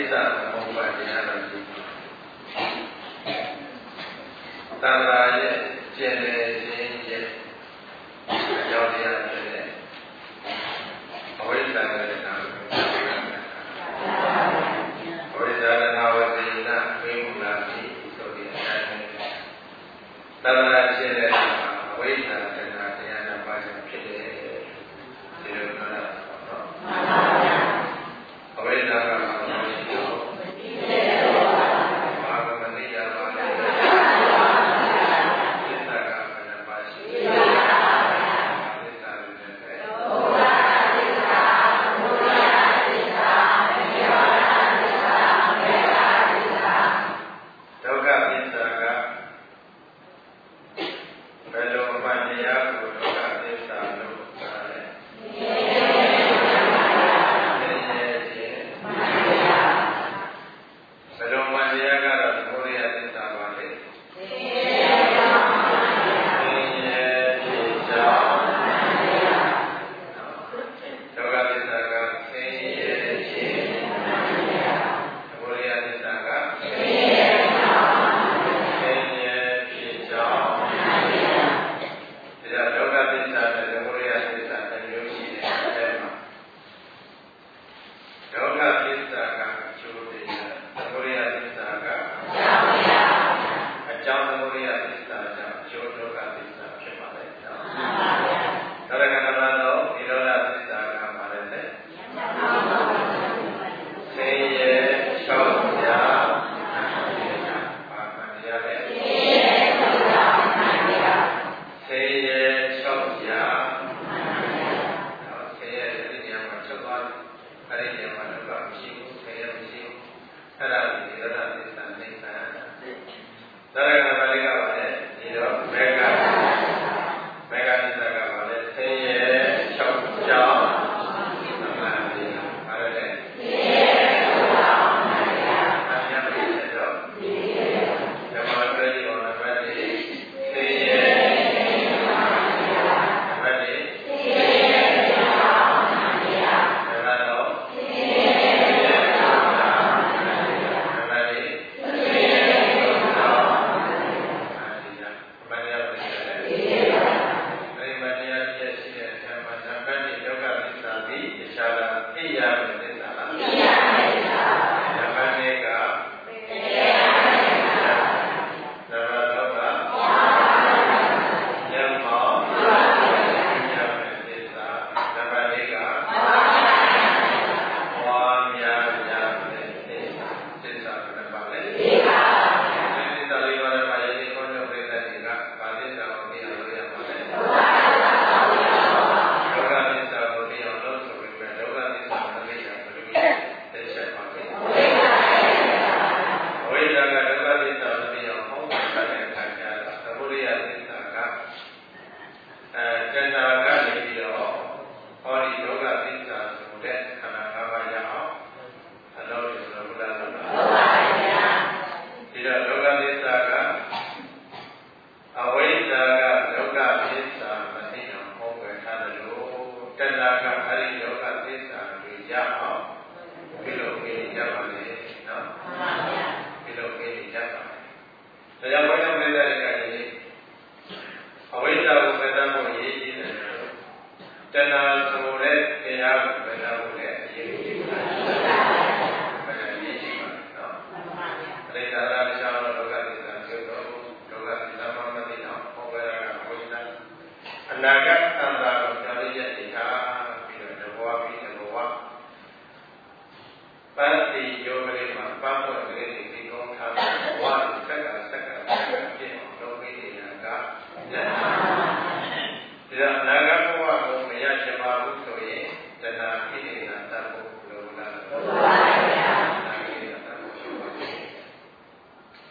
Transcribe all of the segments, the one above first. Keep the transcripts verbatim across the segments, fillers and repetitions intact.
စ္စာသမုပ္ပါဒ်တရားတော်ကြီးတဏ္ဍာရဲ့ကျင့်လေခြင်းရဲ့အကြောင်းတရားဖြစ်တဲ့အဝိဇ္ဇာနဲ့တဏှာအဝိဇ္ဇာတဏှာဝေဒနာဝိမုလာတိဆိုတဲ့အတိုင်းတဏ္ဍာကျင့်တဲ့အဝိဇ္ဇာတဏှာတရားနဲ့ပါခြင်းဖြစ်တယ်ဒီလိုပြောတာနော်အဝိဇ္ဇာက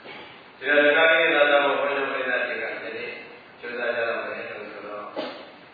တ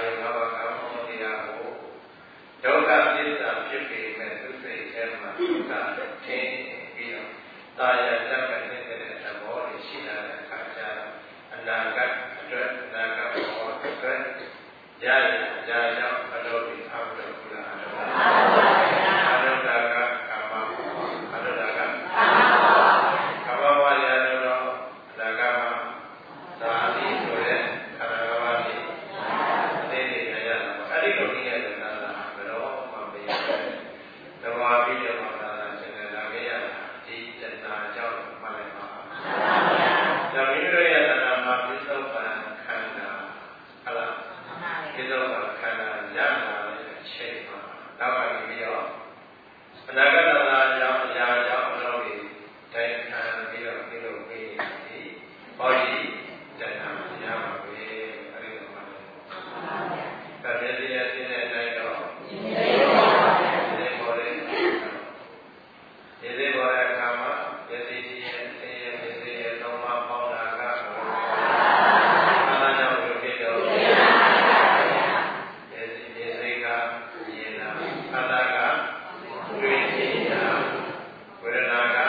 ယုံဘာဝကမောတရားကိုဒုက္ခသစ္စာဖြစ်ပေမဲ့သူစိတ်ထဲမှာဒုက္ခထင်ပြီးတော့တာယာတတ်မဲ့တဲ့သဘောတွေရှိလာတဲ့အခါကျတော့အနာဂတ်အတွက်အနာဂတ်ဘောအတွက်ရရကြာကြောင့်အလိုပြီးအောက်တော့ဘုရားအလိုပါအလိုတာကကာမအလိုတာကကာမကာမဝါရတော့အနာဂတ်မှာသာတိဆိုတဲ့ခန္ဓာကဘာတိအသေးသေးရရတာအဲ့ဒီလိုနည်းနဲ့သာသာဘယ်တော့မှမရဘူးဓမ္မပြီးတော့သာသာသင်္ကေတခဲ့ရတာဒီတဏှာကြောင့်မှလည်းပါဒါမိမိတို့ရဲ့တဏှာမှာပြစ္ဆုတ်ပံခန္ဓာဟုတ်လားပြစ္ဆုတ်ပံခန္ဓာရလာတဲ့အချိန်မှာနောက်ကနေပြီးတော့အနာဂတ်သာကြောင့်အရာကြောင့်အလုံးကြီးတိုင်းခံပြီးတော့ပြုလုပ်ပြီးဒီဟောဒီတဏှာရမှာပဲအဲ့ဒီလိုမှလည်းဒါပြည့်ရတဲ့တဲ့တိုင်းတော့ဒီလိုပေါ်တယ်ဒီလိုပေါ်တဲ့အခါမှာယသိတိရဲ့အင်းရဲ့ပြည့်ရဲ့သုံးပါးပေါင်းတာကအာကြောင့်ရုပ်ဖြစ်တော့ယသိယသိကယေနာအတ္တကတွေ့ရှိတာဝေဒနာက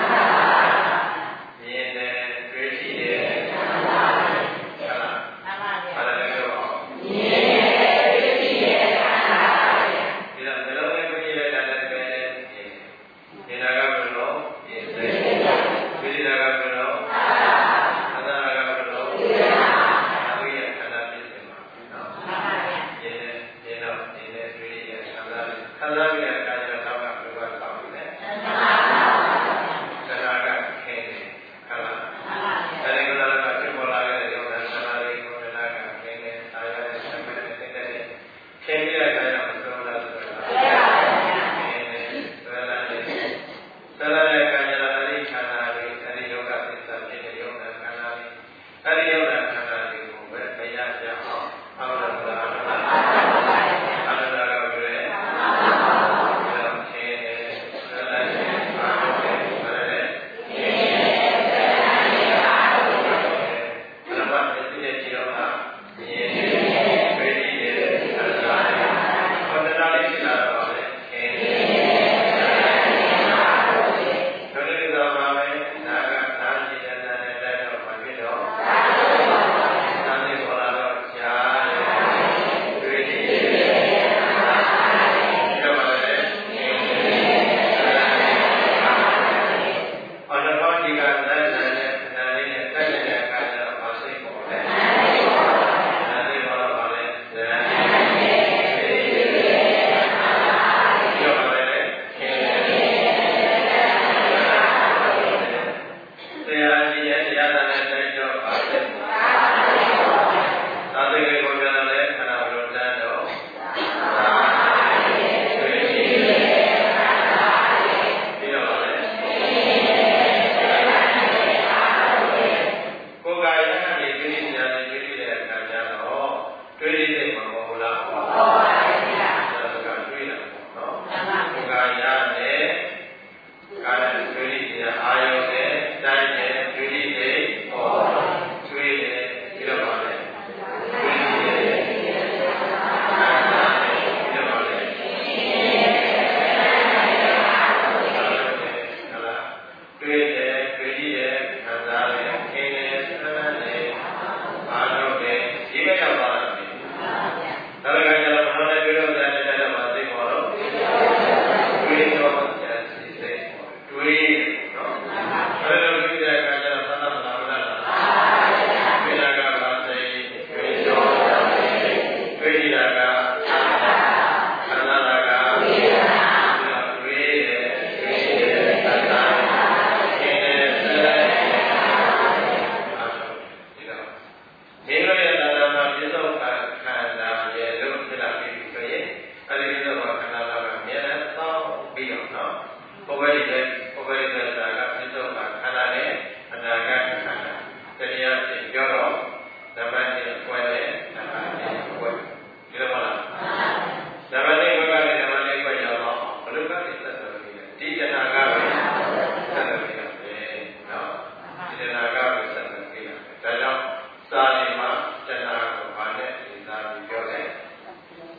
မြင်တယ်တွေ့ရှိတယ်ဟုတ်လားအဲ့ဒါလည်းတော့မြင်တယ်တွေ့ရှိတယ်ဒီတော့ဘယ်လိုလဲပြည့်လိုက်တာလည်းပဲမြင်တာကဘယ်လိုမြင်တယ်တွေ့တာကဘယ်လိုအတ္တကဘယ်လိုအရိယခန္ဓာပြည့်စုံမှာနော်မြင်တယ်မြင်တော့မြင်တယ်တွေ့ရတယ်ခန္ဓာခန္ဓာပြည့်တဲ့အခါကျတော့ကဘယ်လိုကောင်းလဲသနာကခဲတယ်ဟုတ်လားအဲဒီကလည်းဖြစ်ပေါ်လာတဲ့ယောဂသနာတွေကိုသနာကခဲတယ်အာရတဲ့ဆက်မဲ့တဲ့တဲ့ခဲပြတဲ့အခါကျတော့ဘယ်လိုလဲဆိုတော့ခဲတယ်သနာနဲ့သနာနဲ့ခန္ဓာအဲဒီခန္ဓာတွေအဲဒီယောဂသစ္စာဖြစ်တဲ့ယောဂခန္ဓာတွေအဲဒီယောဂခန္ဓာတွေကိုပဲမရကြအောင်အောက်တော့လားဟုတ်လားအတ္တကဘယ်လဲခဲတယ်သနာနဲ့အာရုံနဲ့ဘယ်လဲဓမ္မတည်းတည်းကြည့်တော့မြင်တယ်တွေ့ရှိတယ်သနာနဲ့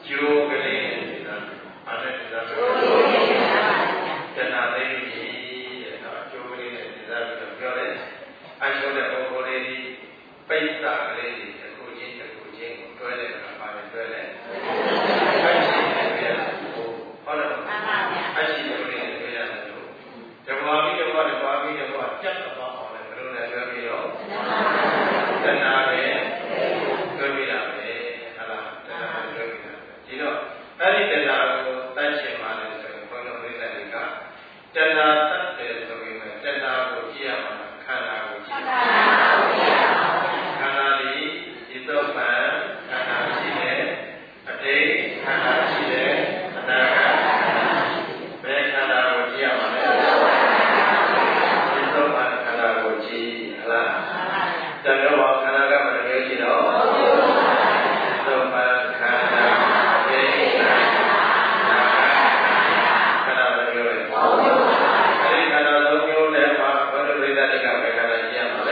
ကျိုးကလေးနဲ့ဒီသာအားနဲ့ဒီသာဆိုတဏှာသိပြီတဲ့နော်ကျိုးကလေးနဲ့ဒီသာပြီးတော့ပြောတယ်အချိုးတဲ့ပုဂ္ဂိုလ်လေးဒီပိဋကလေးဒီတစ်ခုချင်းတစ်ခုချင်းကိုတွဲတဲ့အခါမှာတွဲတယ်အရှိနဲ့ပြရတယ်ဟုတ်လားမှန်ပါဗျာအရှိနဲ့ပြရတယ်ပြရတယ်လို့ဓမ္မပြီးတော့ဘာလို့ပါပြီးတော့ဘာပြတ်တော့အောင်လဲဘယ်လိုလဲပြောပြီးတော့တဏှာပဲတွဲပြီးတာပဲဟုတ်လားတဏှာတွဲပြီးတာဒီတော့အဲ့ဒီတဏှာကိုတတ်ရှင်ပါလေဆိုရင်ဘုန်းတော်ပြိဿတွေကတဏှာတတ်တယ်ဆိုရင်တဏှာကိုကြည့်ရမှာခန္ဓာကိုကြည့်ရမှာခန္ဓာဒီဒီတော့ပံခန္ဓာရှိတယ်အတိတ်ခန္ဓာရှိတယ်အနာဂတ်ဘယ်ခန္ဓာကိုကြည့်ရမှာလဲဒီတော့ပံခန္ဓာကိုကြည့်ဟလားတဏှာခန္ဓာကမတကယ်ရှိတော့ဒီတော့ပံခန္ဓာအတိတ်ခန္ဓာခန္ဓာဘယ်လိုလဲအဲဒီခန္ဓာသုံးမျိုးနဲ့မှာဘုရားပရိသတ်တွေကဘယ်ခန္ဓာကြည့်ရမှာလဲ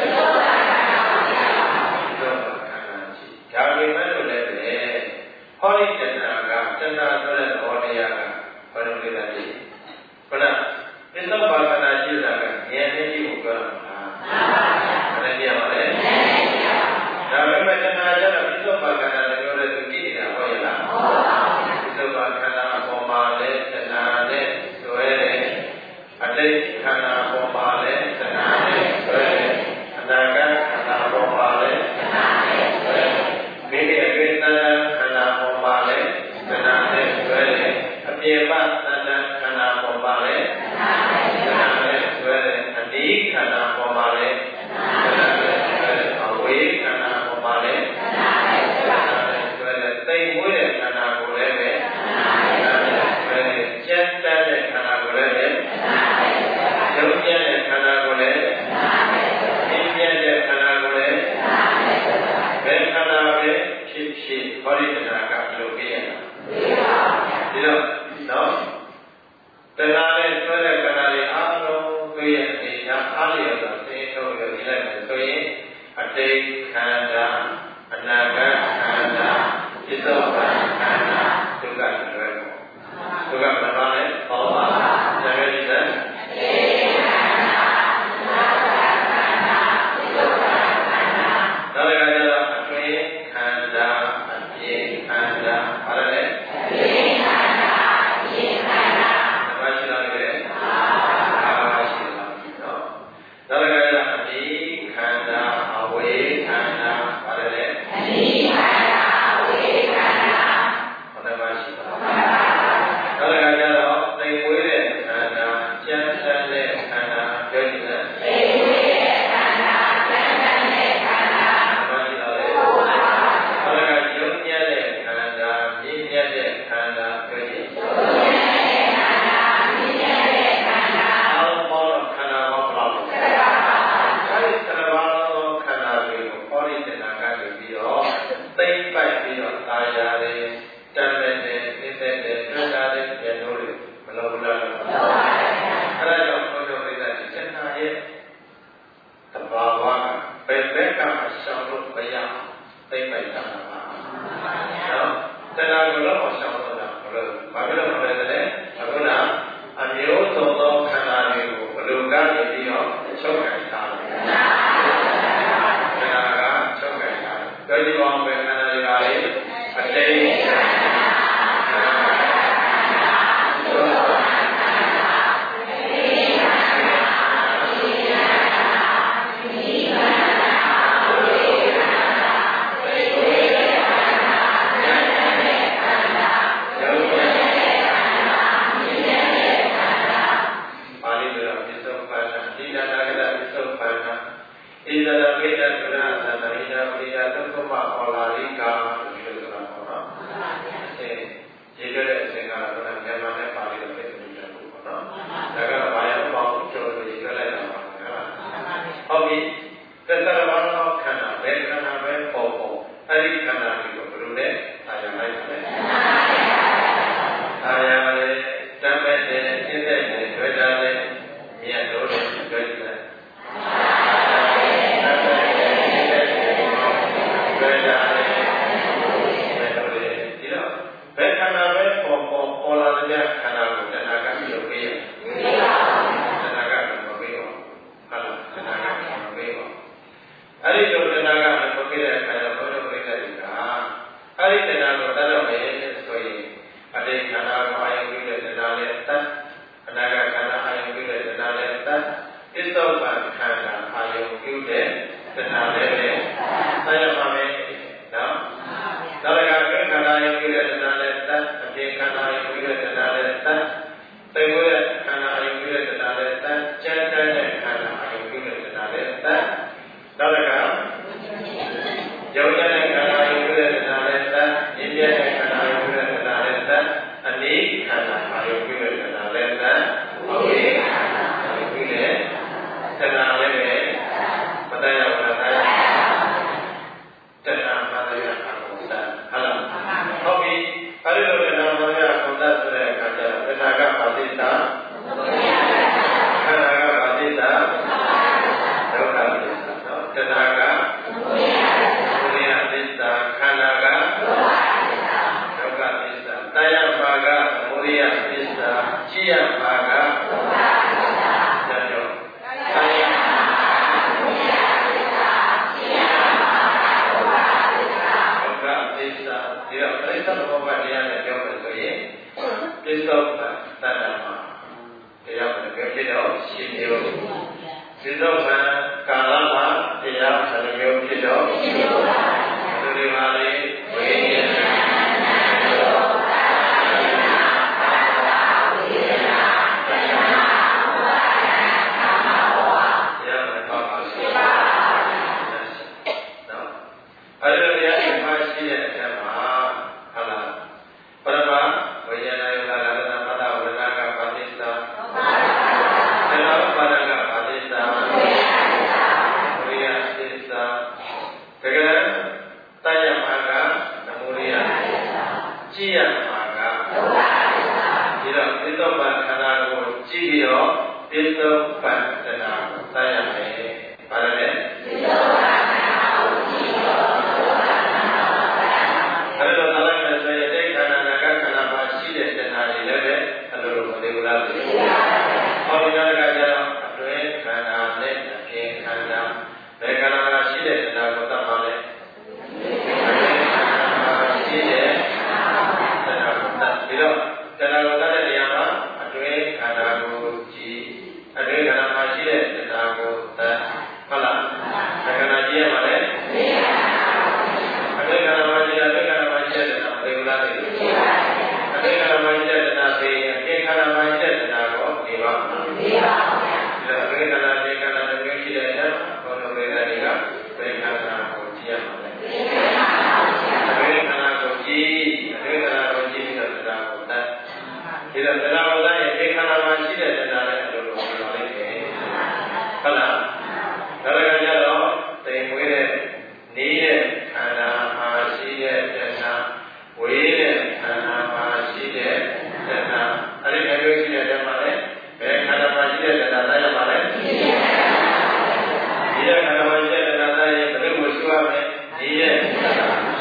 ဒါပေမဲ့လို့လည်းပဲဟောဒီတဏှာကတဏှာဆိုတဲ့သဘောတရားကဘယ်လိုလဲလဲခဏသစ္စာပါဒနာရှိတာကဉာဏ်နဲ့ကြည့်ဖို့ပြောတာမလားမှန်ပါဗျာဘယ်နဲ့ကြည့်ရမှာလဲဒါပေမဲ့တဏှာကျတော့သစ္စာပါဒနာလည်းပြောတဲ့သူကြည့်နေတာဟုတ်ရဲ့လားဟုတ်ပါဘူးသစ္စာပါဒနာအပေါ်မှာလည်းတဏှာနဲ့ဆွဲတယ်အတိတ်ခန္ဓာပေါ်မှာလည်းတဏှာနဲ့ဆွဲတယ်အနာဂတ်ခန္ဓာပေါ်မှာလည်းတဏှာနဲ့ဆွဲတယ်မိမိအတွေ့အကြုံခန္ဓာပေါ်မှာလည်းတဏှာနဲ့ဆွဲတယ်အပြေပသဏ္ဍခန္ဓာပေါ်မှာလည်းတဏှာနဲ့ဆွဲတယ်အနိခန္ဓာပေါ်မှာလည်းတဏှာနဲ့ဆွဲတယ်အဝေခန္ဓာပေါ်မှာလည်းတဏှာနဲ့ဆွဲတယ်သိမ်မွေးတဲ့ခန္ဓာကိုလည်းပဲတဏှာနဲ့ဆွဲတယ်ကျက်တတ်တဲ့ခန္ဓာကိုလည်းပဲယုံကြည်တဲ့ခန္ဓာကိုလည်းအင်းပြတဲ့ခန္ဓာကိုလည်းဘယ်ခန္ဓာပဲဖြစ်ဖြစ်ဟောဒီတဏှာကဘယ်လိုပြရလဲဒီတော့နော်တဏှာနဲ့ဆွဲတဲ့ခန္ဓာတွေအားလုံးတွေ့ရနေတာအားလျော်စွာသိထုတ်ရပြလိုက်မယ်ဆိုရင်အတိတ်ခန္ဓာအနာဂတ်ခန္ဓာပစ္စုပန်ခန္ဓာဒုက္ခလွယ်ပေါ့ဒုက္ခမပါနဲ့ဟောပါဇာတိတ္တဒါလည်းကြတော့အတွင်းခန္ဓာအပြင်ခန္ဓာဘာလဲအတွင်းခန္ဓာအပြင်ခန္ဓာဘာရှိလာလဲဘာရှိလာနော်ဒါလည်းကြတော့အပြင်ခန္ဓာအဝေခန္ဓာဘာလဲအပြင်ခန္ဓာအဝေခန္ဓာဘာလဲရှိလာဒါလည်းကြတော့သိဝေးတဲ့ခန္ဓာကျမ်းစမ်းတဲ့ခန္ဓာပြောကြည့်တယ်သိဝေးတဲ့ခန္ဓာကျမ်းစမ်းတဲ့ခန္ဓာဘာရှိလာလဲဘာလဲယုံညံ့တဲ့ခန္ဓာမြင့်မြတ်တဲ့ခန္ဓာပြောကြည့်ယုံညံ့တဲ့ခန္ဓာမြင့်မြတ်တဲ့ခန္ဓာအောက်ပေါ်ခန္ဓာဘောဘလောက်လဲခန္ဓာပါအဲဒီခန္ဓာဘောခန္ဓာတွေကိုဟောဒီတဏှာကနေပြီးတော့သိမ့်ပိုက်ပြီးတော့သာရတယ်တမ်းတဲ့နေသက်တဲ့တွန်းတာတဲ့ဉာဏ်တို့မလိုဘူးလားမလိုပါဘူးအဲဒါကြောင့်ဘုရားပြိဿဒီတဏှာရဲ့သဘာဝကဘယ်ဘက်ကအရှောင်လို့မရသိမ့်ပိုက်တာပါနော်တဏှာကိုတော့အရှောင်လို့တာမလို့ဘာဖြစ်လို့မလဲလဲအခုကအမျိုးစုံသောခန္ဓာတွေကိုဘလို့ကနေပြီးတော့ချုပ်ကိုင်ထားတယ်ခန္ဓာကချုပ်ကိုင်ထားတယ်ပြောကြည့်ပါဦးဘယ်ခန္ဓာတွေကလေအတိတ်ခန္ဓာခဘယ်ခန္ဓာပဲပေါ်ပေါ်ပေါ်လာတဲ့ခန္ဓာကိုတဏှာကပြုလုပ်ပေးရတဏှာကမပေးပါဟုတ်လားတဏှာကမပေးပါအဲ့ဒီလိုတဏှာကမပေးတဲ့အခါကျတော့ဘုရားပြိဿတွေကအဲ့ဒီတဏှာကိုတတ်တော့မယ်ဆိုရင်အတိတ်ခန္ဓာကိုအာယုပြုတဲ့တဏှာနဲ့တတ်အနာဂတ်ခန္ဓာအာယုပြုတဲ့တဏှာနဲ့တတ်ပစ္စုပန်ခန္ဓာအာယုပြုတဲ့တဏှာနဲ့ပဲဆက်ရပါမယ်နော်ဒါလည်းကခန္ဓာအာယုပြုတဲ့တဏှာနဲ့တတ်အတိတ်ခန္ဓာအာယုပြုတဲ့တဏှာနဲ့တတ်သိဝေခန္ဓာအာယုပြုတဲ့တဏှာနဲ့တတ်ကျန်တဲ့ခန္ဓာအာယုပြုတဲ့တဏှာနဲ့တတ်ဒါလည်းကယောဂနဲ့ခန္ဓာအာယုပြုတဲ့တဏှာနဲ့တတ်ဉာဏ်ရဲ့ခန္ဓာအာယုပြုတဲ့တဏှာနဲ့တတ်အနိခန္ဓာအာယုပြုတဲ့တဏှာနဲ့တတ်ဝိခန္ဓာအာယုပြုတဲ့တဏှာနဲ့ပဲမတတ်ရဘူးလားတဏှာမှာတရားအကုန်သတ်ဟုတ်လားဟုတ်ပြီအဲ့ဒီလိုတဏှာမှာတရားအကုန်သတ်ဆိုတဲ့အခါကျတော့တဏှာကပါတိတာခန္ဓာကပါတိတာဒုက္ခသစ္စာနော်တဏှာကဘုရားသစ္စာခန္ဓာကဒုက္ခသစ္စာတရားပါကဘုရားသစ္စာကြည့်ရပါကဒုက္ခသစ္စာတတော်တရားဒီတော့ပြိဿဘောဘတရားနဲ့ပြောမယ်ဆိုရင်ပြစ္ဆုတ်ပံတဏ္ဍာမှာတရားဘယ်လိုဖြစ်တော့ရှင်မျိုးပြစ္ဆုတ်ပံကာလမှာတရားဘယ်လိုမျိုးဖြစ်တော့ရှင်မျိုးပါဒီလိုပါလေဝိညာဉ်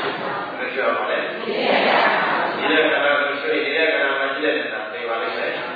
ဒီတဲ့ခန္ဓာကိုရွှေ့ဒီတဲ့ခန္ဓာမှာရှိတဲ့ခန္ဓာသိပါလိမ့်မယ်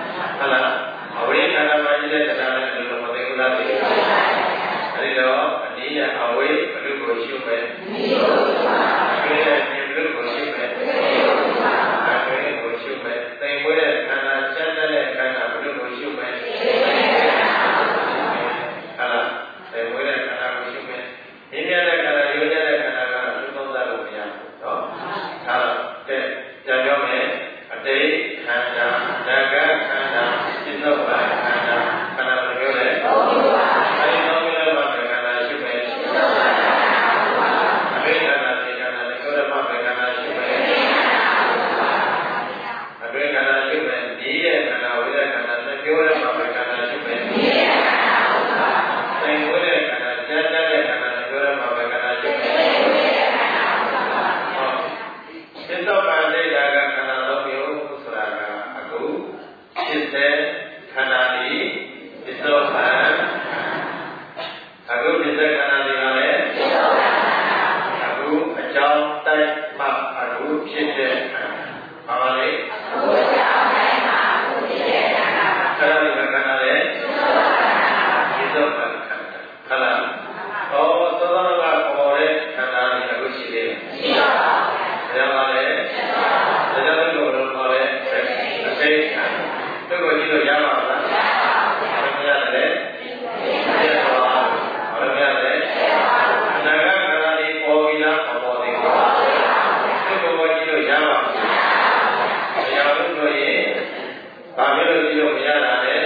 ဘာလို့ဒီလိုမရတာလဲ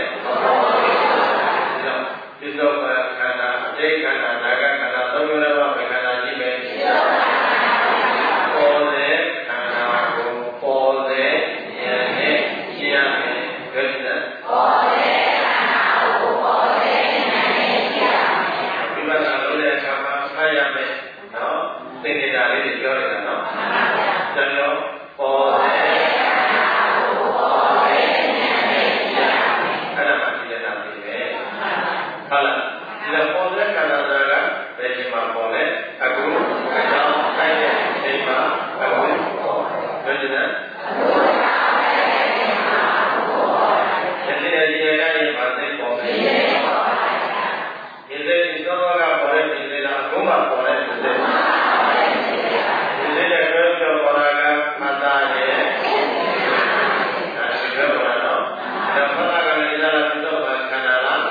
ဒီတော့ပစ္စုပန်ခန္ဓာအတိတ်ခန္ဓာနာဂခန္ဓာသုံးမျိုးလုံးကခန္ဓာရှိမယ်ပေါ်တဲ့ခန္ဓာကိုပေါ်တဲ့ဉာဏ်နဲ့ရှင်းရမယ်ဘယ်လိုလဲပေါ်တဲ့ခန္ဓာကိုပေါ်တဲ့ဉာဏ်နဲ့ရှင်းရမယ်ဒီမှာလုပ်တဲ့အခါမှာဖတ်ရမယ်နော်သင်္ကေတလေးတွေပြောနေတာနော်ကျွန်တော်ပေါ်တဲ့ဟုတ်လားဒီလိုပေါ်တဲ့ခန္ဓာတွေကဘယ်ချိန်မှာပေါ်လဲအခုအကြောင်းတိုင်းတဲ့ချိန်မှာအခုပေါ်တယ်ဘယ်လိုလဲဒီနေ့ဒီနေ့တိုင်းမှာသိပေါ်တယ်ဒီနေ့ဒီသောကပေါ်တဲ့ဒီနေ့လားအခုမှပေါ်တဲ့ဒီနေ့ဒီနေ့တဲ့ဘယ်လိုပေါ်တာကအတ္တရဲ့အဲဒီလိုပေါ်တော့ဒါဖတ်တာကလည်းဒါလည်းဒီတော့ခန္ဓာလား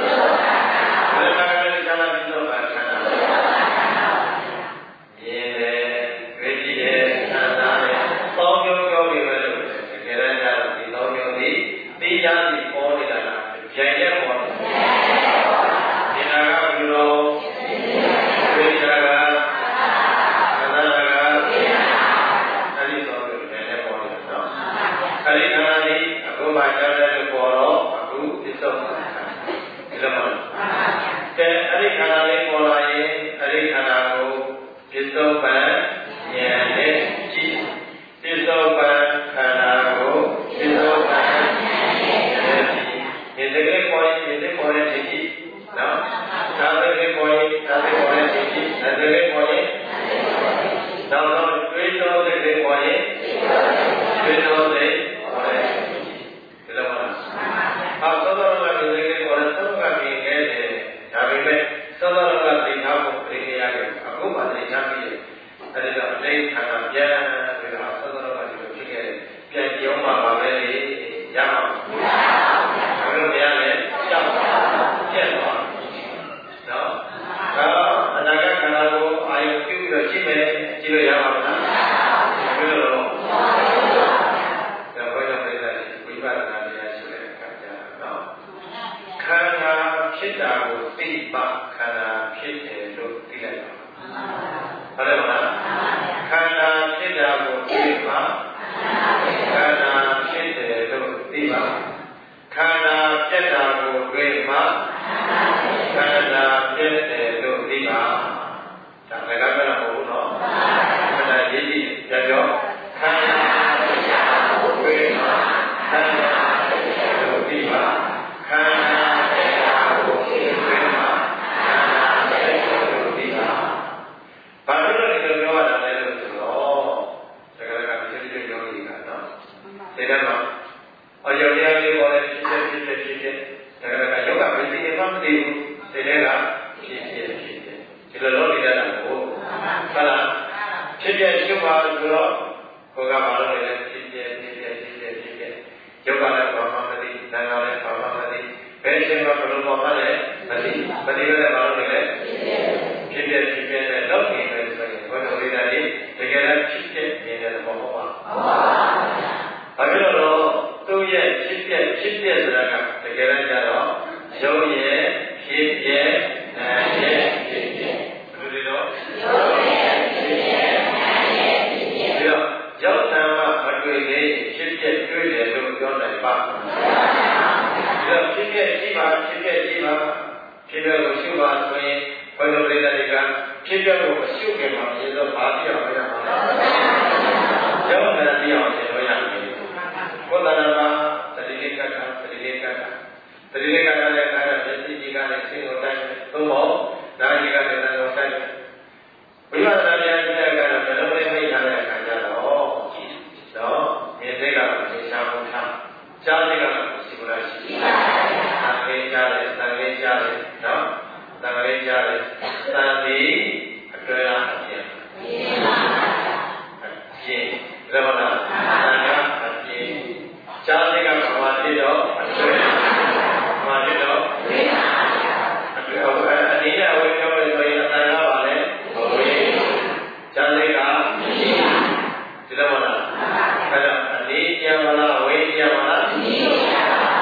ဒီလိုမလားအဲ့တော့အနေကြမလားဝေးကြမလား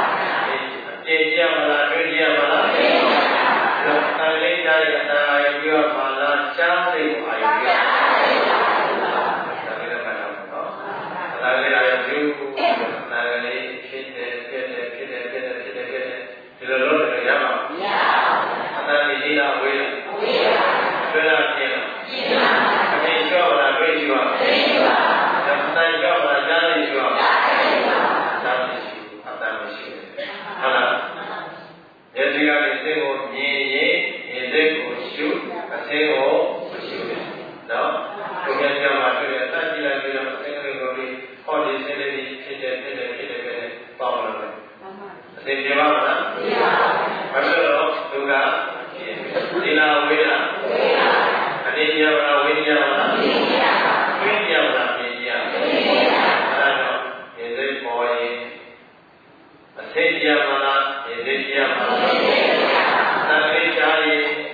ရမလားတွေ့ကြရမလားတန်လေးတိုင်းအတန်အာရုံပြုရမှာလားကြားစိတ်အာရုံပြုရမှာလားဒါလေးလည်းမှတ်ထားပါတော့အတန်လေးအာရုံပြုအတန်လေးဖြစ်တယ်ဖြစ်တယ်ဖြစ်တယ်ဖြစ်တယ်ဖြစ်တယ်ဖြစ်တယ်ဒီလိုလုပ်တယ်ရမှာမရဘူးအတန်လေးကြီးလားဝေးလားဝေးပါတွေ့လားပြင်းလားပြင်းပါအမြင်လျှော့လားတွေ့ရှိပါတွေ့ရှိပါအတန်လျှော့လားကြားသိရှိပါကြားသိပါကြားသိရှိအတန်မရှိဘူးဟုတ်လားဒီစီကနေစိတ်ကိုမြင်ရင်ဒီစိတ်ကိုရှုအစိတ်ကိုရှုတယ်နော်ကိုယ်ကကြောင့်မှတွေ့တယ်တတ်ကြည့်လိုက်ပြီးတော့စိတ်ကလေးကိုပြီးဟောဒီစိတ်လေးဖြစ်တယ်ဖြစ်တယ်ဖြစ်တယ်ပဲပေါ့လာတယ်အစိတ်ပြပါမလားပြပါဘာလို့လဲဒုက္ခဒီနာဝေးလားဝေးပါအနေပြပါလားဝေးပြပါလားဝေးပြပါဝေးပြပါလားမြင်ရဝေးပြပါအဲ့တော့ဒီစိတ်ပေါ်ရင်အစိတ်ပြပါလားဒီစိတ်ပြပါလားသံဃိတာယေ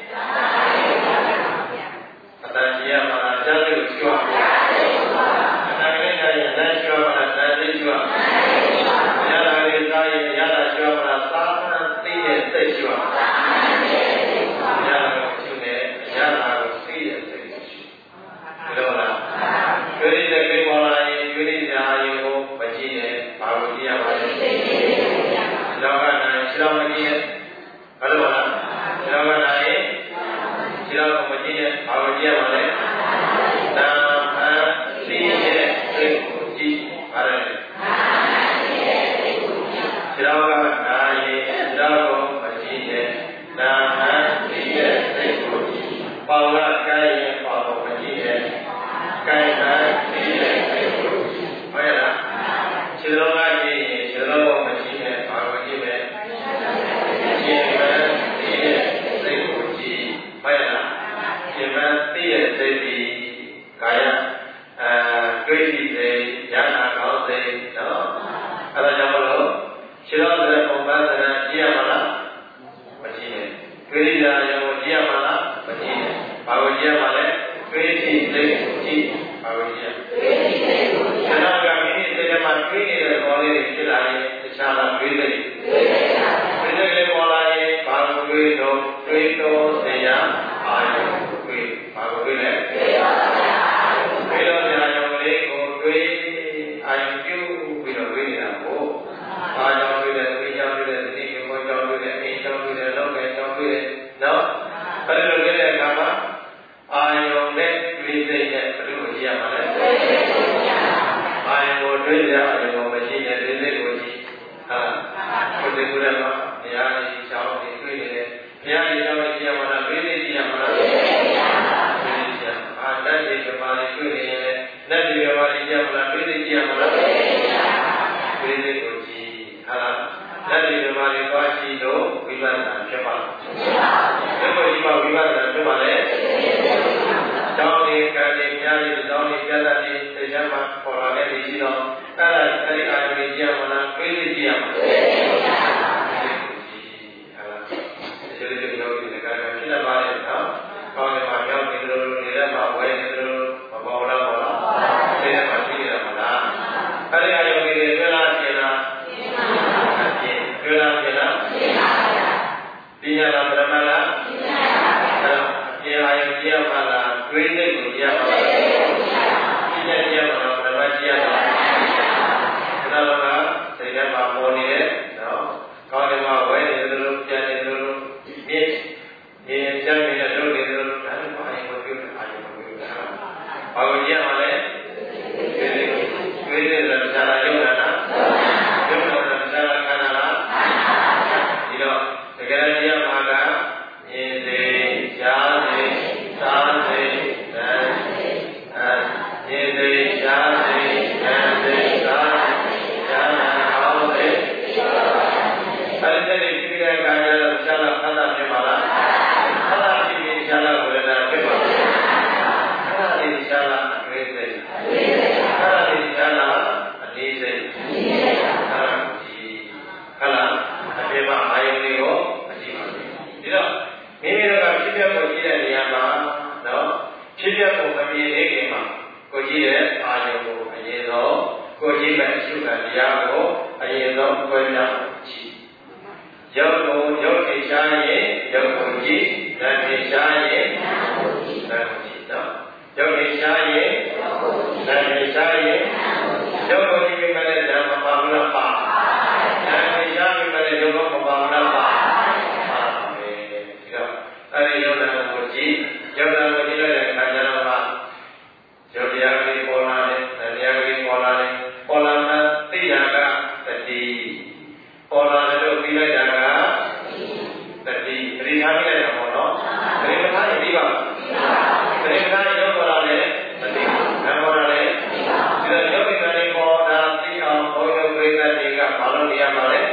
အတန်ကြီးရမှာဇာတိကိုကျွတ်အတန်ကြီးတာယေဇာကျွတ်မှာဇာတိကျွတ်ရတာလေးသားယေရတာကျွတ်မှာသာမန်သိတဲ့စိတ်ကျွတ်ရတာကိုကျွတ်တယ်ရတာကိုသိတဲ့စိတ်ကျွတ်ဘယ်လိုလားကျွေးတဲ့ကိပေါ်လာရင်ကျွေးတဲ့ညာယေကိုမကြည့်နဲ့ဘာလို့ကြည့်ရပါလဲလောကနာရှိတော်မကြည့်နဲ့ဘာလို့လဲလောကနာရဲ့ရှိတော်ကိုမကြည့်နဲ့ဘာလို့ကြည့်ရပါလဲသာမန်သိတဲ့စိတ်ကိုကြည့်ပါလေရှိတော်ကနာရဲ့ရှိတော်ကိုမကြည့်နဲ့သာမန်သိတဲ့စိတ်ကိုကြည့်ပေါလကဲရဲ့ပေါလို့မကြည့်နဲ့ကဲနာသိတဲ့စိတ်ကိုကြည့်ဟုတ်ရဲ့လားရှိတော်ကကြည့်ရင်ရှိတော်ကိုမကြည့်နဲ့ဘာလို့ကြည့်လဲကြည့်မှန်သိတဲ့စိတ်ကိုကြည့်ဟုတ်ရဲ့လားကြည့်မှန်သိတဲ့စိတ်ဒီကာယအဲတွေးကြည့်စိတ်ဉာဏ်နာကောင်းစိတ်နော်အဲဒါကြောင့်မလို့ရှိတော်တဲ့ပုံပန်းစနာကြည့်ရမလားမကြည့်နဲ့တွေးကြရုံကိုကြည့်ရမလားမကြည့်နဲ့ဘာကိုကြည့်ရမှာလဲတွေးကြည့်စိတ်ကိုကြည့်ဘာကိုကြည့်ရတွေးကြည့်စိတ်ကိုကြည့်ခဏကမိနစ်စိတ်ထဲမှာတွေးနေတဲ့ကောင်းလေးတွေဖြစ်လာရင်တခြားလားတွေးစိတ်တွေးစိတ်ပါတွေးစိတ်လေးပေါ်လာရင်ဘာကိုတွေးတော့တွေးတော့တရားအာယုံတွေးဘာကိုတွေးလဲတွေးတော့တွေးတော့တရားယုံလေးကိုတွေးအာယုံပြုပြီးတော့တွေးနေတာကိုအာယုံတွေးတဲ့သိကြောင်းတွေးတဲ့သိဉာဏ်ပေါ်ကြောင်းတွေးတဲ့အိမ်ကြောင်းတွေးတဲ့လောကကြောင်းတွေးတဲ့နော်အဲ့လိုတွေးတဲ့အခါမှာအာယုံနဲ့တွေးစိတ်နဲ့ဘယ်လိုကြည့်ရမှာလဲတွေးစိတ်ကိုကြည့်ရမှာအာယုံကိုတွေးကြအာယုံကိုမရှိတဲ့တွေးစိတ်ကိုကြည့်ဟာကိုယ်တည်းကိုယ်တော့တရားကြီးကြောင်းတွေတွေးနေတယ်တရားကြီးကြောင်းတွေကြည့်ရမှာလားတွေးစိတ်ကြည့်ရမှာလားတွေးစိတ်ကြည့်ရမှာတွေးစိတ်ကြည့်ရမှာအာလက်တွေကမာတွေတွေးနေရင်လက်တွေကမာတွေကြည့်ရမှာလားတွေးစိတ်ကြည့်ရမှာလားတွေးစိတ်ကြည့်ရမှာတွေးစိတ်ကိုကြည့်ဟာလက်တွေကမာတွေသွားကြည့်လို့ဝိပဿနာဖြစ်ပါလားဖြစ်ပါဘူးဒီကိုဒီမှာဝိပဿနာဖြစ်ပါလေတောင်းနေကံနေများနေတောင်းနေပြတ်တတ်နေတရားမှာပေါ်လာတဲ့ဒီရှိတော့အဲ့ဒါအဲ့ဒီအာရုံကြီးကြည့်ရမှာလားတွေးစိတ်ကြည့်ရမှာလားတွေးစိတ်ကြည့်ရမှာဟာလားဒီလိုဒီလိုဒီကံဖြစ်လာပါလေနော်ကောင်းတယ်မှာရောက်နေလို့နေရမှာဝဲနေလို့မပေါ်လာပါလားသိရမှာသိရမှာလားအဲ့ဒီအာရုံကြီးတွေတွေ့လာခြင်းလားတွေ့လာခြင်းလားပညာလားပရမလားပညာပါဘုရားအာရုံကြည့်ရမှာလားတွေးစိတ်ကိုကြည့်ရမှာလားပညာကြည့်ရမှာလားပရမကြည့်ရမှာလားဒါတော့ကစိတ်ထဲမှာပေါ်နေတယ်နော်ကောင်းတယ်မှာဝဲနေတယ်လို့ပြန်နေတယ်လို့မြင်မြင်ကြမ်းနေတဲ့လုပ်နေတယ်လို့ဒါလည်းအာရုံကိုပြုတယ်အာရုံကိုပြုတာဘာကိုကြည့်ရမှာလဲတွေးစိတ်တွေးစိတ်လည်းတရားရုံတာလားရုံတာလည်းတရားခန္ဓာလားဒီတော့တကယ်ကြည့်ရမှာကမြင်စေကြားစေစားစေနားစေအဲမြင်စေကြားစေနားစေစားစေကြားနာကောင်းစေအဲဒီတည်းဒီကံကြတော့ရှားလာခန္ဓာဖြစ်ပါလားခန္ဓာဖြစ်ပြီးရှားလာဝေဒနာဖြစ်ပါလားခန္ဓာဖြစ်ရှားလာအတွေ့အစိတ်ခန္ဓာဖြစ်ရှားလာအနည်းစိတ်ခန္ဓာကြီးခန္ဓာအပြည့်မအာယုန်တွေကိုအကြည့်ပါစေဒီတော့မိမိတို့ကဖြစ်ပြဖို့ကြည့်တဲ့နေရာမှာနော်ဖြစ်ပြဖို့မမြင်သေးခင်မှာကိုကြည့်တဲ့အာယုံကိုအရင်ဆုံးကိုကြည့်မဲ့အရှုခံတရားကိုအရင်ဆုံးခွဲခြားကြည့်ရရုပ်ကိုရုပ်ထိရှားရင်ရုပ်ကိုကြည့်နာမ်ထိရှားရင်နာမ်ကိုကြည့်နော်ရုပ်ထိရှားရင်နာမ်ထိရှားရင်ရုပ်ကိုကြည့်ပြီးမှလည်းနာမ်မပါဘူးလားပါနာမ်ထိရှားပြီးမှလည်းရုပ်ကမပါဘူးလားပါပါပဲဒီတော့အဲဒီရုပ်နာမ်ကိုကြည့်ရုပ်နာမ်ကိုကြည့်လိုက်တဲ့အခါကျတော့မှရုပ်တရားကလေးပေါ်လာတယ်နာမ်တရားကလေးပေါ်လာတယ်ပေါ်လာမှသိတာကတတိပေါ်လာတယ်လို့ပြီးလိုက်တာကတတိပရိသတ်ပြလိုက်တာပေါ့နော်ပရိသတ်ရင်ပြီးပါပရိသတ်ရုပ်ပေါ်လာတယ်တတိနာမ်ပေါ်လာတယ်ဒီတော့ရုပ်ပရိသတ်ပေါ်တာသိအောင်ဘုံရုပ်ပရိသတ်တွေကဘာလို့နေရမှာလဲ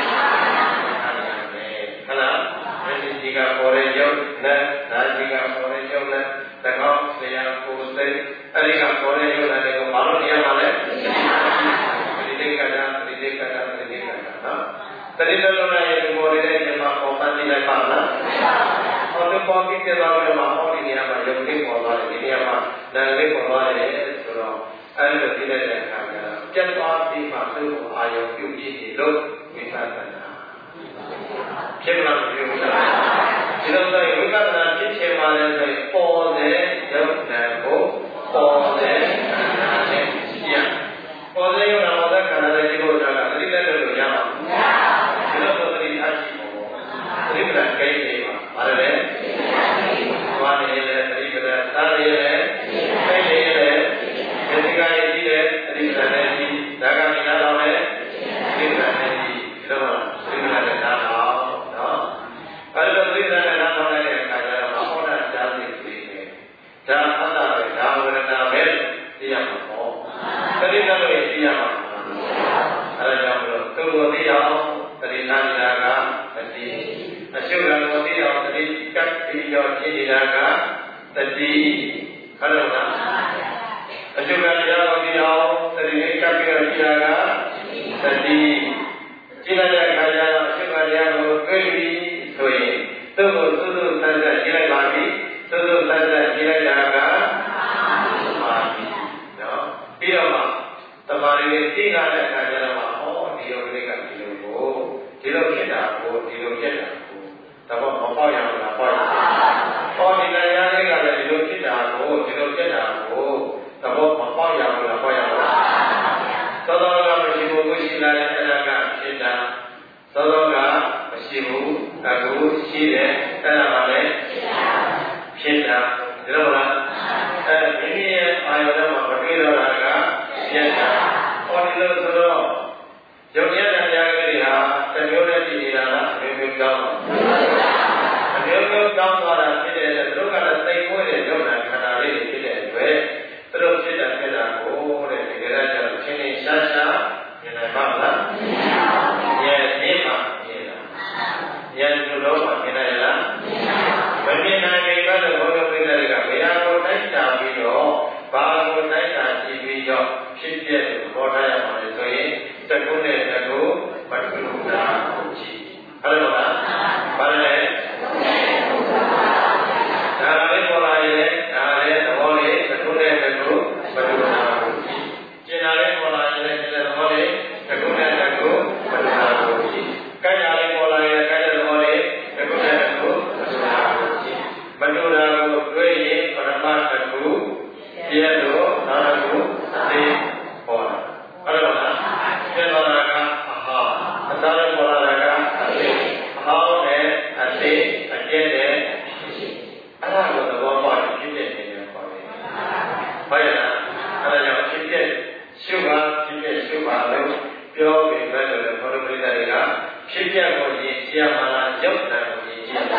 ဟုတ်လားဒီကပေါ်တဲ့ရုပ်နဲ့ဓာတ်ဒီကပေါ်တဲ့ရုပ်နဲ့တကောက်ဆရာကိုယ်စိတ်အဲဒီကပေါ်တဲ့ရုပ်နဲ့ကိုဘာလို့နေရမှာလဲပရိသေကတာပရိသေကတာပရိသေကတာနော်တတိယလုံးနဲ့ဒီပေါ်နေတဲ့ဒီမှာပေါ်မှန်းနေလိုက်ပါလားဟောဒီပေါ်ပြီးတဲ့တော့ဒီမှာဟောဒီနေရာမှာရုပ်လေးပေါ်သွားတယ်ဒီနေရာမှာနာမ်လေးပေါ်သွားတယ်ဆိုတော့အဲဒီလိုသိလိုက်တဲ့အခါကျတော့ပြတ်သွားပြီးမှသူ့ကိုအာရုံပြုကြည့်လို့ဝိပဿနာဖြစ်လာပြီလို့ဆိုတာဒီလိုဆိုရင်ဝိပဿနာဖြစ်ချင်ပါလေဆိုရင်ပေါ်တဲ့ရုပ်နာမ်ကိုပေါ်တဲ့ခန္ဓာနဲ့ကြည့်ပေါ်တဲ့ရုပ်နာမ်ပေါ်တဲ့ခန္ဓာနဲ့ကြည့်လို့ဆိုတာကတိလက်လို့ရမှာမရဘူးဒီလိုဆိုတိအရှိပေါ်တိပ္ပံကိန်းနေပါဘာလဲသွားနေလေတိပ္ပံသားရည်လေကိန်းနေလေဒီကရဲ့ကြည့်တယ်တိပ္ပံနဲ့ကြည့်ဒါကမိနာတော်လေတိပ္ပံနဲ့ကြည့်ဒီလိုပါတိပ္ပံနဲ့နားတော်နော်အဲ့လိုတိပ္ပံနဲ့နားတော်လိုက်တဲ့အခါကျတော့ဟောတာကြားသိပြီဒါအတ္တပဲဒါဝရဏပဲသိရမှာပေါ့တတိယလို့သိရမှာအဲ့ဒါကြောင့်မလို့သူ့ကိုသိအောင်တတိနာနာကတတိအရှုပ်ကိုသိအောင်တတိကပ်ပြီးတော့ဖြစ်နေတာကတတိဟုတ်လားအရှုပ်ကိုသိအောင်သိအောင်တတိကပ်ပြီးတော့ဖြစ်တာကတတိကြည့်လိုက်တဲ့အခါကျတော့အရှုပ်ကိုတရားကိုတွေ့ပြီးဆိုရင်သူ့ကိုသုသုဆန်းဆန်းကြည့်လိုက်ပါပြီသုသုဆန်းဆန်းကြည့်လိုက်တာကပါပြီနော်ပြီးတော့မှတမာရီသိလာတဲ့အခါကျတော့ဟောဒီလိုကလေးကဒီလိုကိုဒီလိုဖြစ်တာကိုဒီလိုဖြစ်တာကိုဒါတော့မပေါ့ရအောင်လားပေါ့ရဟောဒီတရားလေးကလည်းဒီလိုဖြစ်တာကိုဒီလိုဖြစ်တာကိုဒါတော့မပေါ့ရအောင်လားပေါ့ရအောင်လားသောတော်ကမရှိဘူးကိုရှိလာတဲ့အဲ့ဒါကဖြစ်တာသောတော်ကမရှိဘူးအခုရှိတယ်အဲ့ဒါကလည်းဖြစ်တာဒီလိုလားအဲမိမိရဲ့အာယုံမှာမတွေ့တော့တာကဖြစ်တာဟောဒီလိုဆိုတော့ရုပ်ရတဲ့တရားကလေးဟာတမျိုးနဲ့ကြည့်နေတာလားအမျိုးမျိုးကောင်းအမျိုးမျိုးကောင်းသွားတာဖြစ်တဲ့အတွက်သူတို့ကလည်းသိမွေးတဲ့ရုပ်နာခန္ဓာလေးတွေဖြစ်တဲ့အတွက်သူတို့ဖြစ်တာဖြစ်တာကိုတဲ့တကယ်တော့ရှင်းရှင်းရှားရှားမြင်နိုင်ပါမလားမြင်ပါဘူးရဲ့မြင်ပါမြင်တာဉာဏ်တို့တော့မြင်နိုင်လားမမြင်နိုင်ခင်ကတော့ဘုရားပြိတ္တတွေကဘယ်ဟာကိုတိုက်တာပြီးတော့ဘာကိုတိုက်တာကြည့်ပြီးတော့ဖြစ်ပြတဲ့ဘောထားရမှာလေဆိုရင်တကုနဲ့တကုမတူတာကိုကြည့်ဟုတ်လားဘာလဲဒါလည်းပေါ်လာရင်ဒါလည်းသဘောလေးတကုနဲ့တကုမတူတာကိုကြည့်ကျင်လာလည်းပေါ်လာရင်ဒီသဘောလေးတကုနဲ့တကုမတူတာကိုကြည့်ကြိုက်ရလည်းပေါ်လာရင်ကြိုက်တဲ့သဘောလေးတကုနဲ့တကုမတူတာကိုကြည့်မတူတာကိုတွေ့ရင်ပရမတ္တကုပြည့်လို့နောက်တစ်ခုသိပေါ်လာဟုတ်လားပြည့်လာတာကအဟောအစားလည်းပေါ်လာတာကအသိအဟောနဲ့အသိအကျင့်နဲ့အဲ့ဒါကိုသဘောပေါက်ဖြစ်တဲ့နေရာပေါ်တယ်ဟုတ်ရဲ့လားအဲ့ဒါကြောင့်ဖြစ်တဲ့ရှုပါဖြစ်တဲ့ရှုပါလို့ပြောပြီးပဲလို့ဘုရားပြိတ္တတွေကဖြစ်ပြကိုယဉ်ကျေးမှလားရုပ်တံကိုယဉ်ကျေး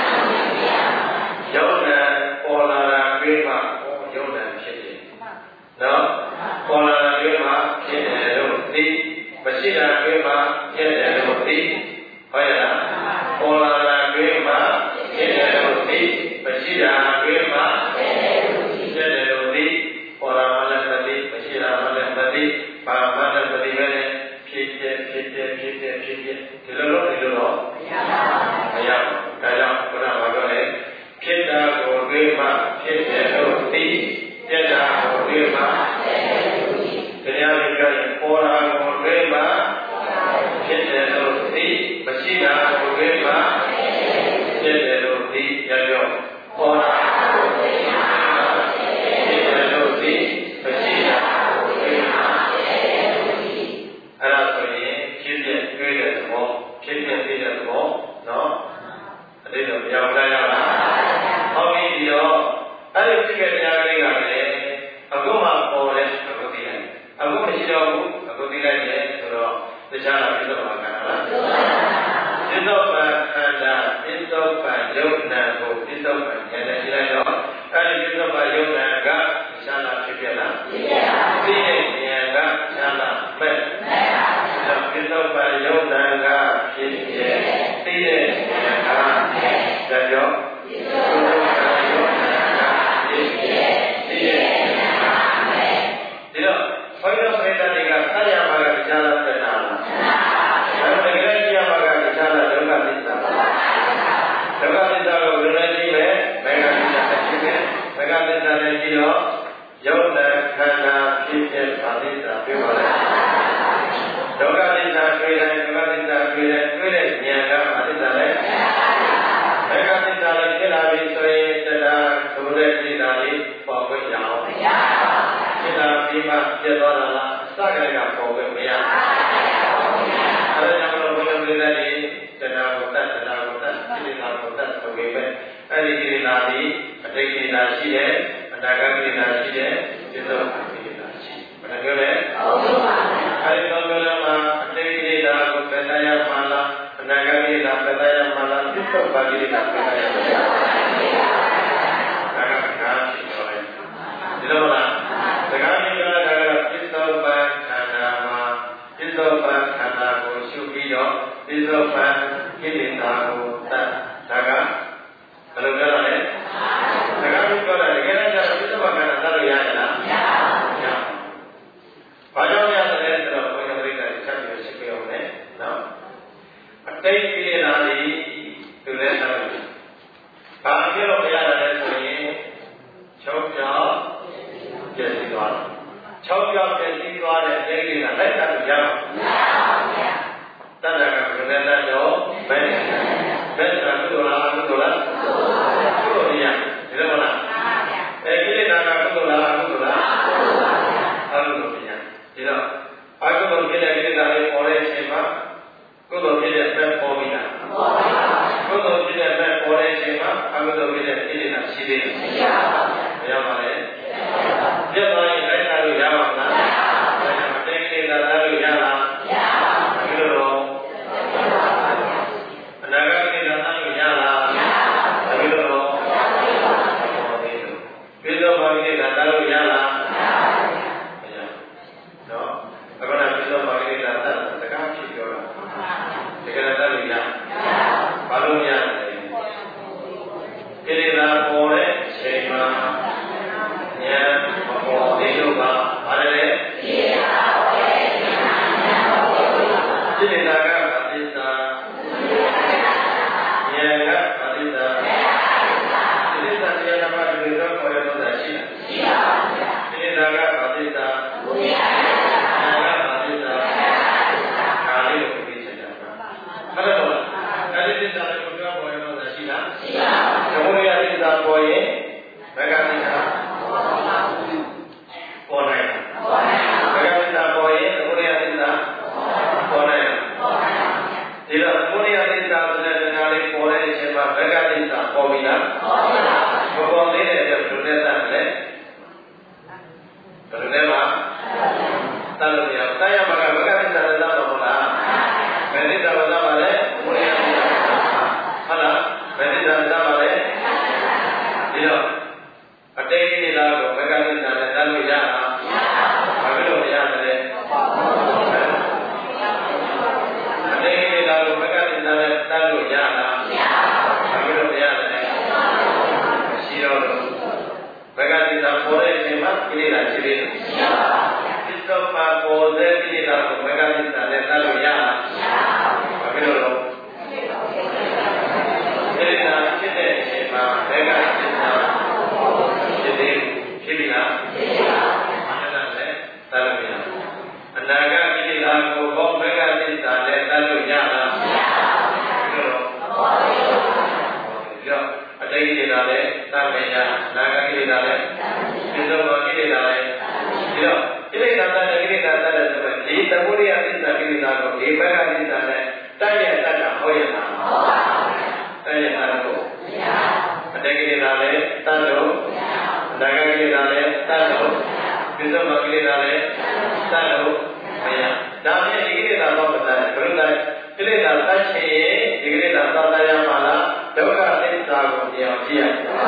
ရုပ်တံပေါ်လာတာပြီးမှရုပ်တံဖြစ်တယ်နော်ပေါ်လာတာပြီးမှဖြစ်တယ်လို့သိမရှိတာပြီးမှဖြစ်တယ်လို့သိဟုတ်ရဲ့လားပေါ်လာတာပြီးမှဖြစ်တယ်လို့သိမရှိတာပြီးမှဖြစ်တယ်လို့သိပေါ်လာမှလည်းမသိမရှိတာမှလည်းမသိဘာမှလည်းမသိပဲနဲ့ဖြစ်ဖြစ်ဖြစ်ဖြစ်ဖြစ်ဖြစ်ဖြစ်ဖြစ်ဒီလိုတော့ဒီလိုတော့မရပါဘူးမရပါဘူးဒါကြောင့်ဘုရားဘာပြောလဲဖြစ်တာကိုတွေ့မှဖြစ်တယ်လို့သိပြတ်တာကိုတွေ့မှတရားလေးပြောရင်ပေါ်လာကိုတွေ့မှဖြစ်တယ်လို့သိမရှိတာဖြစ်ဖြစ်သိတဲ့သဘောနော်အတိတ်တော့ပြောင်းလာရလားဟောပြီးပြီးတော့အဲ့ဒီဖြစ်ခဲ့တရားလေးကလည်းအခုမှပေါ်တယ်အခုသိလိုက်အခုမရှိတော့ဘူးအခုသိလိုက်တယ်ဆိုတော့တရားလာပြီးတော့မှာကလားသစ္စာပန်ခန္ဓာသစ္စာပန်ယုတ်နံကိုသစ္စာပန်ဉာဏ်နဲ့ရှိလိုက်တော့အဲ့ဒီသစ္စာပန်ယုတ်နံကရှားလာဖြစ်ပြလားဖြစ်ပြပါဘူးသိတဲ့ဉာဏ်ကရှားလာမဲ့မဲ့ပါဘူးသစ္စာပန်ယုတ်နံကဖြစ်ပြသိတဲ့ဉာဏ်ကမဲ့ဒါကြောင့်သစ္စာပန်ယုတ်နံကဖြစ်ပြသိတဲ့ဉာဏ်ကမဲ့ဒီတော့ဘုရားပရိသတ်တွေကဆက်ရမှာကကြားလာတဲ့နာလားအဲ့ဒါတကယ်ကြည့်ရမှာကကြားလာဒုက္ခသစ္စာဒုက္ခသစ္စာကိုဘယ်လိုကြည့်လဲမေဃသစ္စာနဲ့ကြည့်မယ်မေဃသစ္စာနဲ့ကြည့်တော့ယုတ်တခန္ဓာဖြစ်ဖြစ်ဘာသစ္စာပြောပါလဲဒုက္ခသစ္စာတွေ့တယ်ဒုက္ခသစ္စာတွေ့တယ်တွေ့တဲ့ဉာဏ်ကဘာသစ္စာလဲမေဃသစ္စာနဲ့ဖြစ်လာပြီဆိုရင်တရားသို့တဲ့ဒီနာလေးပေါ်ခွင့်ရအောင်မရပါဘူးဖြစ်လာပြီးမှပြတ်သွားတာလားအစကတည်းကပေါ်ခွင့်မရဘူးအဲဒါကြောင့်ဘုရားပြတဲ့ဒီတရားကိုတတ်တရားကိုတတ်ဒီနာကိုတတ်ဆိုပေမဲ့အဲဒီဒီနာဒီအတိတ်ဒီနာရှိတယ်အနာဂတ်ဒီနာရှိတယ်ဒီလိုဒီနာရှိဘယ်လိုပြောလဲဟုတ်ပါဘူးအဲဒီတော့ပြောလို့မှာအတိတ်ဒီနာကိုပယ်တရမှာလားအနာဂတ်ဒီနာပယ်တရမှာလားဒီတော့ပါဒီနာပယ်တရမှာလားဒါကကားရှိတော့တယ်ဒီလိုလားစကားပြောတာကတော့ပစ္စုပန်ခန္ဓာမှာပစ္စုပန်ခန္ဓာကိုရှုပြီးတော့ပစ္စုပန်ကိလေသာကိုတတ်ဒါကဘယ်လိုပြောရလဲစကားပြောတာတကယ်တော့ပစ္စုပန်ခန္ဓာတတ်လို့ရရဲ့လားမရပါဘူးဘာကြောင့်ရသလဲဆိုတော့ဘုရားပရိသတ်ဆက်ပြီးရှိပြောမယ်နော်အတိတ်ကိလေသာတွေသူလည်းတတ်လို့ဘာပြောလို့မရတာလဲဆိုရင်ချုပ်ကြောင့်ကျက်စီသွားတယ်။၆ကြောင့်ကျက်စီသွားတဲ့အကျိကိစ္စလိုက်တာလို့ရအောင်မရပါဘူးဗျာ။တဏ္ဍာကဘယ်နဲ့လဲတော့ဘယ်နဲ့ဘယ်ကကုသိုလ်လားအကုသိုလ်လားကုသိုလ်ရဒီလိုမလားမှန်ပါဗျာ။အဲကိလေသာကကုသိုလ်လားအကုသိုလ်လားကုသိုလ်ပါဗျာ။အကုသိုလ်ပြဒီတော့အကုသိုလ်ဖြစ်တဲ့ကိလေသာတွေပေါ်တဲ့အချိန်မှာကုသိုလ်ဖြစ်တဲ့ဘက်ပေါ်ပြီလားပေါ်ပါဘူးကုသိုလ်ဖြစ်တဲ့ဘက်ပေါ်တဲ့အချိန်မှာအကုသိုလ်ဖြစ်တဲ့ကိလေသာရှိသေးတယ်မရှိပါဘူးဗျာ။မရပါနဲ့ပြတ်သွားရင်လိုက်တာလို့ရပါမလားမရပါဘူးတိတ်ကိလေသာလို့ရလားမရပါဘူးဒီလိုတော့အနာဂတ်ကိလေသာလို့ရလားမရပါဘူးဒီလိုတော့ပြည့်စုံပါကိလေသာလို့ရလားမရပါဘူးမရနော်အခုနပြည့်စုံပါကိလေသာတတ်စကားဖြစ်ပြောတာတကယ်တတ်လို့ရဘာလို့မရလဲကိလေသာပေါ်တဲ့အချိန်မှာဉာဏ်မပေါ်သေးလို့ကဘာလဲကိလေသာပေါ်တဲ့ဉာဏ်မပေါ်သေးလို့ကိလေသာကဘာသစ္စာဉာဏ်ကဘာသစ္စာကိလေသာတရားနာမှာဒီလိုပေါ်ရတော့ရှိလားရှိပါဘူးကိလေသာကဘာသစ္စာဘုရားဉာဏ်ကဘာသစ္စာကာလေးကိုသိချင်တာဟုတ်တယ်မလားအဲဒီသစ္စာကိုပြောပေါ်ရတော့ရှိလားရှိပါဘူးဘုရားသစ္စာပေါ်ရင်ဘယ်ကသစ္စာပေါ်နိုင်ပေါ်နိုင်ဘယ်ကသစ္စာပေါ်ရင်ဘုရားသစ္စာပေါ်နိုင်ပေါ်နိုင်ဒီတော့ဘုရားသစ္စာဆိုတဲ့နာလေးပေါ်တဲ့အချိန်မှာဘယ်ကသစ္စာပေါ်ပြီလားပေါ်ပါဘူးပေါ်သေးတဲ့အတွက်ဘယ်လိုလဲတတ်လဲဘယ်လိုလဲမှာတတ်လို့ရတတ်ရမှာကဘယ်ကသစ္စာလဲတတ်တော့မလားဘယ်သစ္စာလဲတတ်ပါလဲဘုရားသစ္စာဟုတ်လားဘယ်သစ္စာလဲတတ်ပါလဲဒီတော့အတိတ်ကိလေသာကိုဘယ်ကသစ္စာလဲတတ်လို့ရလားမရပါဘူးဘာဖြစ်လို့မရတယ်လဲအတိတ်ကိလေသာကိုဘယ်ကသစ္စာလဲတတ်လို့ရလားမရပါဘူးဘာဖြစ်လို့မရတယ်လဲမရှိတော့လို့ဘယ်ကသစ္စာပေါ်တဲ့အချိန်မှာကိလေသာရှိသေးတယ်မရှိပါဘူးသစ္စာမှာပေါ်တဲ့ကိလေသာကိုဘယ်ကသစ္စာလဲတတ်လို့ရလားမရပါဘူးဘာဖြစ်လို့လဲကိလေသာဖြစ်တဲ့အချိန်မှာဘယ်ကသစ္စာဖြစ်သေးဖြစ်ပြီလားဖြစ်ပါဘူးအဲ့ဒါလည်းတတ်လို့ရအနာဂတ်ကိလေသာကိုဘောဘယ်ကသစ္စာလဲတတ်လို့ရလားမရပါဘူးဘယ်လိုတော့အတိတ်ကိလေသာလည်းတတ်မယ်ရအနာဂတ်ကိလေသာလည်းဒီလိုတော့ကိလေသာလည်းဒီတော့ကိလေသာတတ်တဲ့ကိလေသာတတ်တဲ့ဆိုတော့ဒီသမုဒိယသစ္စာကိလေသာကိုဒီဘက်ကသစ္စာနဲ့တတ်ရတတ်တာတတ်လို့မရဒါဖြင့်ဒီကိလေသာတော့မတတ်ဘယ်လိုလဲကိလေသာတတ်ချင်ရင်ဒီကိလေသာသတ်တတ်ရမှာလားဒုက္ခသစ္စာကိုမြင်အောင်ကြည့်ရ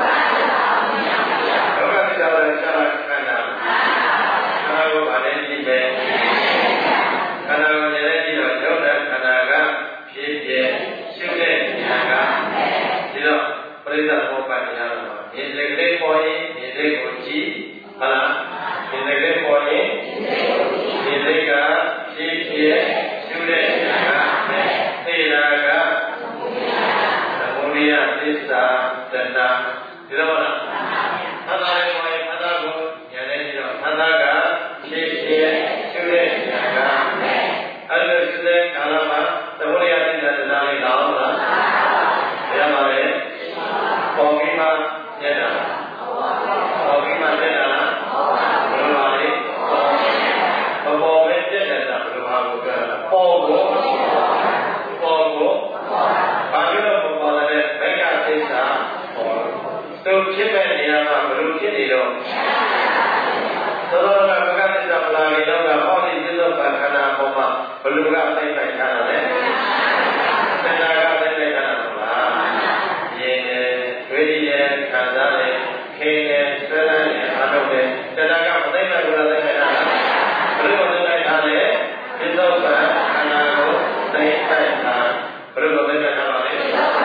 ဒုက္ခသစ္စာကိုရှားခန္ဓာခန္ဓာကိုဗာနဲ့ကြည့်ပဲခန္ဓာကိုမြင်တဲ့ကြည့်တော့ဒုက္ခခန္ဓာကဖြစ်ဖြစ်ရှုတဲ့ဉာဏ်ကဒီတော့ပရိသတ်ဘောပတ်တရားတော့မြင်တဲ့ကလေးပေါ်ရင်မြင်တဲ့ကိုကြည့်ဟုတ်လားမြင်တဲ့ကလေးပေါ်ရင်မြင်တဲ့ကဖြစ်ဖြစ်ရှုတဲ့ဉာဏ်ကသိတာကသမုဒိယသစ္စာတဏှာဒီလိုလားသတ္တရဲ့ပေါ်ရင်သတ္တကိုဉာဏ်နဲ့ကြည့်တော့သတ္တကဖြစ်ဖြစ်ရှုတဲ့ဉာဏ်ကအဲ့လိုရှုတဲ့ကာလမှာသမုဒိယသစ္စာတဏှာလေးလာအောင်လားဘယ်မှာလဲပေါ်ပြီးမှညက်တာပေါ်ပြီးမှညက်တာလားဘယ်လိုပါလဲပေါ်ပေါ်ပဲညက်တာဘယ်လိုပါကိုပြောတာပေါ်ကိုပေါ်ကိုဘာလို့မပေါ်လဲဘိက္ခသစ္စာပေါ်သူဖြစ်တဲ့နေရာမှာဘယ်လိုဖြစ်နေတော့သောတော်ကဘိက္ခသစ္စာပလာကြီးတော့ကဟောဒီသစ္စာခန္ဓာပေါ်မှာဘယ်လိုကသိပိုက်ထားတာလဲသစ္စာကသိပိုက်ထားတာမလားဝိရိယခံစားတယ်ခေနဲ့ဆွဲလန်းတယ်အားထုတ်တယ်တရားကမသိနိုင်ဘူးလားသိနိုင်တာလားဘယ်လိုမသိနိုင်တာလဲဒီသောကခန္ဓာကိုသိနိုင်တာဘယ်လိုသိနိုင်တာလဲဒီသောက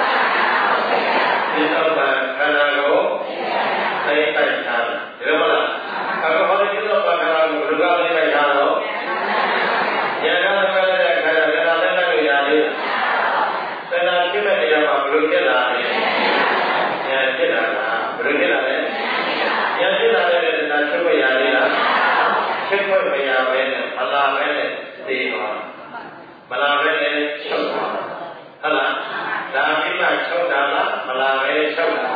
ခန္ဓာကိုသိနိုင်တာဒီလိုမလားအခုဟောဒီသောကခန္ဓာကိုဘယ်လိုသိနိုင်တာတော့ဉာဏ်ကလည်းခန္ဓာလည်းခန္ဓာလည်းသိနိုင်လို့ရတယ်သင်္ခါဖြစ်တဲ့နေရာမှာဘယ်လိုဖြစ်လာလဲဖြစ်လာလားဘယ်လိုဖြစ်လာလဲဉာဏ်ဖြစ်လာတဲ့တရားချုပ်ခွင့်ရသေးလားချုပ်ခွင့်မရဘဲနဲ့မလာဘဲနဲ့သိသွားမလာဘဲနဲ့ချုပ်သွားဟုတ်လားဒါမိမချုပ်တာလားမလာဘဲချုပ်တာ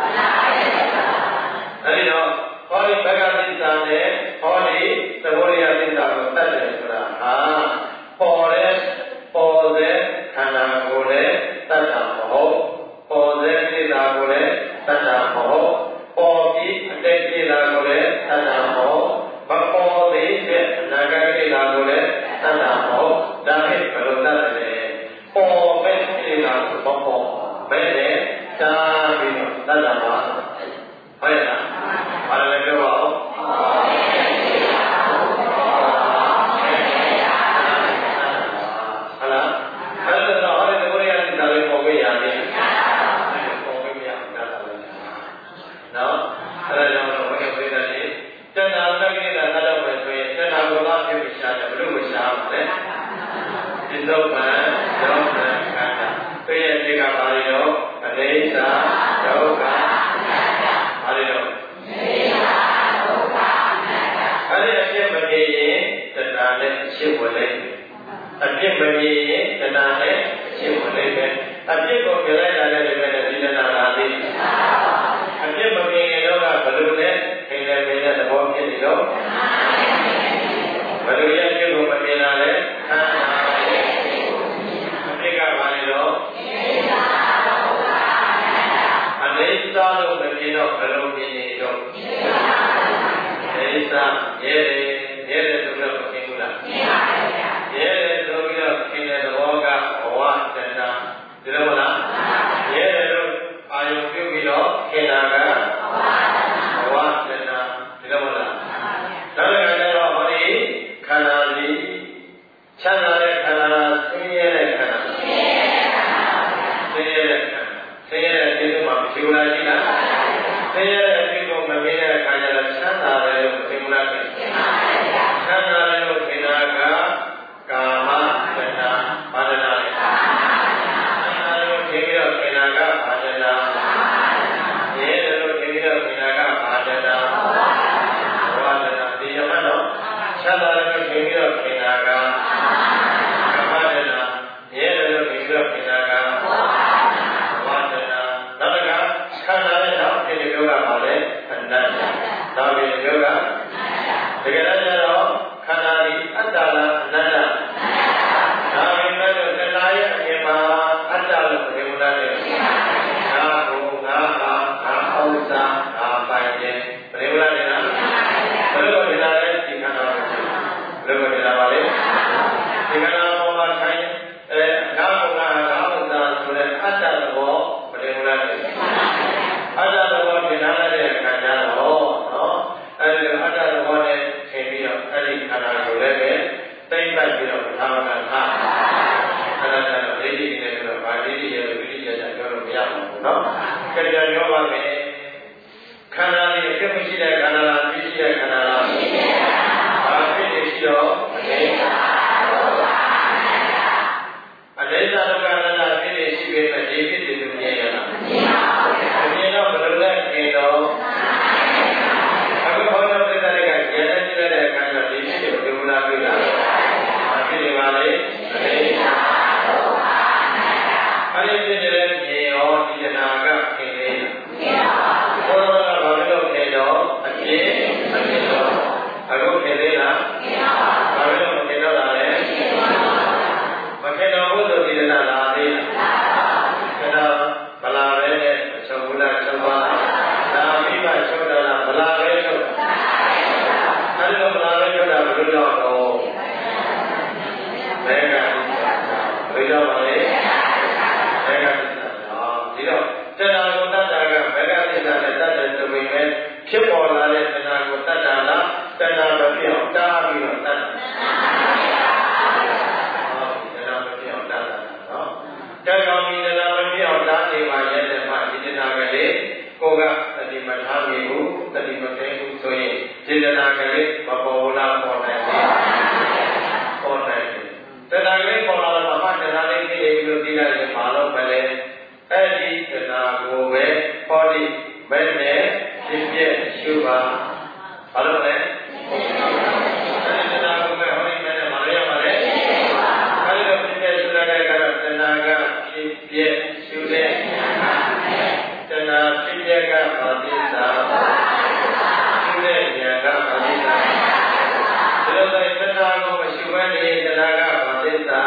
အဲဒီတော့ဟောဒီဘဂဝတိစာနဲ့ဟောဒီသဘောရိယသစ္စာကိုတတ်တယ်ဆိုတာဟာပေါ်တဲ့ပေါ်တဲ့ခန္ဓာကိုယ်နဲ့တတ်တာမဟုတ်ပေါ်တဲ့ကိလေသာကိုလည်းတတ်တာမဟုတ်ပေါ်ပြီးအတိတ်ကိလေသာကိုလည်းတတ်တာမဟုတ်မပေါ်သေးတဲ့အနာဂတ်ကိလေသာကိုလည်းတတ်တာမဟုတ်ဒါဖြင့်ဘယ်လိုတတ်လဲပေါ်မဲ့ကိလေသာကိုမပေါ်ဘယ်နဲ့တားပြီးတော့တတ်တာပါဟုတ်ရဲ့လားဘာလဲပြောပါဦးဟုတ်လားအဲ့ဒါတော့ဟောဒီကိုရတဲ့ဒါလေးပေါ်ခဲ့ရတယ်နော်အဲ့ဒါကြောင့်တော့ဘုရားပြတဲ့နေ့တဏှာတက္ကိတာထားတော့မယ်ဆိုရင်တဏှာကိုသာဖြစ်ပြီးရှားတယ်ဘယ်လိုမရှားမလဲဒီတော့မှတော့မှခန္ဓာပြည့်ရဲ့ကပါရီတော့အနိစ္စဒုက္ခပါရီတော့အနိစ္စဒုက္ခအဲ့ဒီအဖြစ်မပြေရင်တဏှာနဲ့အဖြစ်ဝင်လိုက်အဖြစ်မပြေရင်တဏှာနဲ့အဖြစ်ဝင်လိုက်ပဲအဖြစ်ကိုပြလိုက်တာလည်းဒီမဲ့ဒီတဏှာလာသေးအဖြစ်မမြင်ရင်တော့ဘယ်လိုလဲခင်လည်းမြင်တဲ့သဘောဖြစ်နေတော့ဘယ်လိုရဖြစ်ကိုမမြင်တာလဲခန္ဓာရဲ့အဖြစ်ကဘာလဲတော့အနိစ္စလို့မမြင်တော့ဘယ်လိုမြင်နေတော့အနိစ္စရဲရဲရဲဆိုတော့မသိဘူးလားမြင်ပါဗျာရဲရဲဆိုပြီးတော့ခင်တဲ့သဘောကဘဝတဏှာဒီလိုမလားရဲရဲလို့အာယုပြုပြီးတော့ခင်တာကဘဝတဏှာဒီလိုမလားဒါလည်းကြတော့ဟောဒီခန္ဓာကြီးချမ်းသာတဲ့ခန္ဓာဆင်းရဲတဲ့ခန္ဓာဆင်းရဲတဲ့ခန္ဓာဆင်းရဲတဲ့စိတ်မှာမရှိဘူးလားရှိလားဆင်းရဲတဲ့စိတ်ကိုမမြင်တဲ့အခါကျတော့ချမ်းသာတယ်လို့သိမလားသိပါပါဘုရားချမ်းသာတယ်လို့သိတာကကာမတဏှာဘာတဏှာလဲကာမတဏှာလို့သိပြီးတော့သိတာကဘာတဏှာရဲတယ်လို့သိပြီးတော့သိတာကဘာတဏှာဘာတဏှာဒီရမတော့ချမ်းသာတယ်လို့သိပြီးတော့သိတာကခန္ဓာပေါ်မှာထိုင်အဲငါဘုရားငါဘုရားဆိုတဲ့အတ္တသဘောမတင်ဘူးလားအတ္တသဘောတင်လာတဲ့အခါကျတော့နော်အဲဒီအတ္တသဘောနဲ့ထင်ပြီးတော့အဲဒီခန္ဓာကိုလည်းပဲသိမ့်ပိုက်ပြီးတော့သာမကထားခန္ဓာကတော့ဒိဋ္ဌိနဲ့ဆိုတော့ဗာဒိဋ္ဌိရဲ့ဝိရိယကြပြောလို့မရပါဘူးနော်ကြပြပြောပါမယ်ခန္ဓာလေးအဖြစ်မရှိတဲ့ခန္ဓာလားဖြစ်ရှိတဲ့ခန္ဓာလားဖြစ်ရှိတဲ့ခန္ဓာဘာဖြစ်နေရှိတော့အနိစ္စဒုက္ခအနိစ္စဒုက္ခအနတ္တဖြစ်နေရှိပေမဲ့ဒီဖြစ်တယ်လို့မြင်ရလားမမြင်ပါဘူးမြင်တော့ဘယ်လိုလဲမြင်တော့အခုဘောဓပိတ္တတွေကဉာဏ်နဲ့ကြည့်တဲ့အခါကျဒီဖြစ်တယ်ဘယ်လိုလားပြလားဘာဖြစ်နေပါလဲအနိစ္စဒုက္ခအနတ္တအဲ့ဒီဖြစ်တဲ့မြင်ရောဒီတဏှာကခင်လေးလားမခင်ပါဘူးဘောဓကဘာလို့ခင်တော့အပြည့်မခင်တော့အခုခင်လေးလားမခင်ပါဘူးဘာလို့မခင်တော့လားလဲမခင်ပါဘူးမခင်တော့ဘုဆိုဒီတဏှာလာသေးလားခဏဗလာပဲနဲ့ချုပ်ဘူးလားချုပ်ပါလားဒါမိမချုပ်တာလားဗလာပဲချုပ်အဲ့လိုဗလာပဲချုပ်တာဘယ်လိုတော့တော့မဲကဘယ်တော့ပါလဲမဲကဒီတော့တဏှာကိုတတ်တာကမဲကသစ္စာနဲ့တတ်တယ်ဆိုပေမဲ့ဖြစ်ပေါ်လာတဲ့တဏှာကိုတတ်တာလားတဏှာမဖြစ်အောင်တားပြီးတော့တတ်တာတက္ကမီတနာမပြောင်းတာနေပါရဲ့တဲ့မှာဒီတနာကလေးကိုကတတိမထားမိဘူးတတိမသိဘူးဆိုရင်ဒီတနာကလေးမပေါ်လာပေါ်နိုင်ဘူးပေါ်နိုင်တယ်တနာကလေးပေါ်လာတော့မှတနာလေးဖြစ်ပြီးလို့ပြီးလိုက်ရင်မလို့ပဲလေအဲ့ဒီတနာကိုပဲဟောဒီမဲနဲ့ဖြစ်ဖြစ်ရှုပါဘာလို့လဲအဲ့ဒီတနာကိုပဲဟောဒီမဲနဲ့မရရပါလေအဲ့ဒီတော့ဖြစ်ဖြစ်ရှုလိုက်တဲ့ကတော့တနာကဖြစ်ဖြစ်ရှုတဲ့တဏှာဖြစ်ဖြစ်ကဘာသစ္စာရှုတဲ့ဉာဏ်ကဘာသစ္စာဒီလိုဆိုရင်တဏှာကိုမရှုဘဲနေတဏှာကဘာသစ္စာ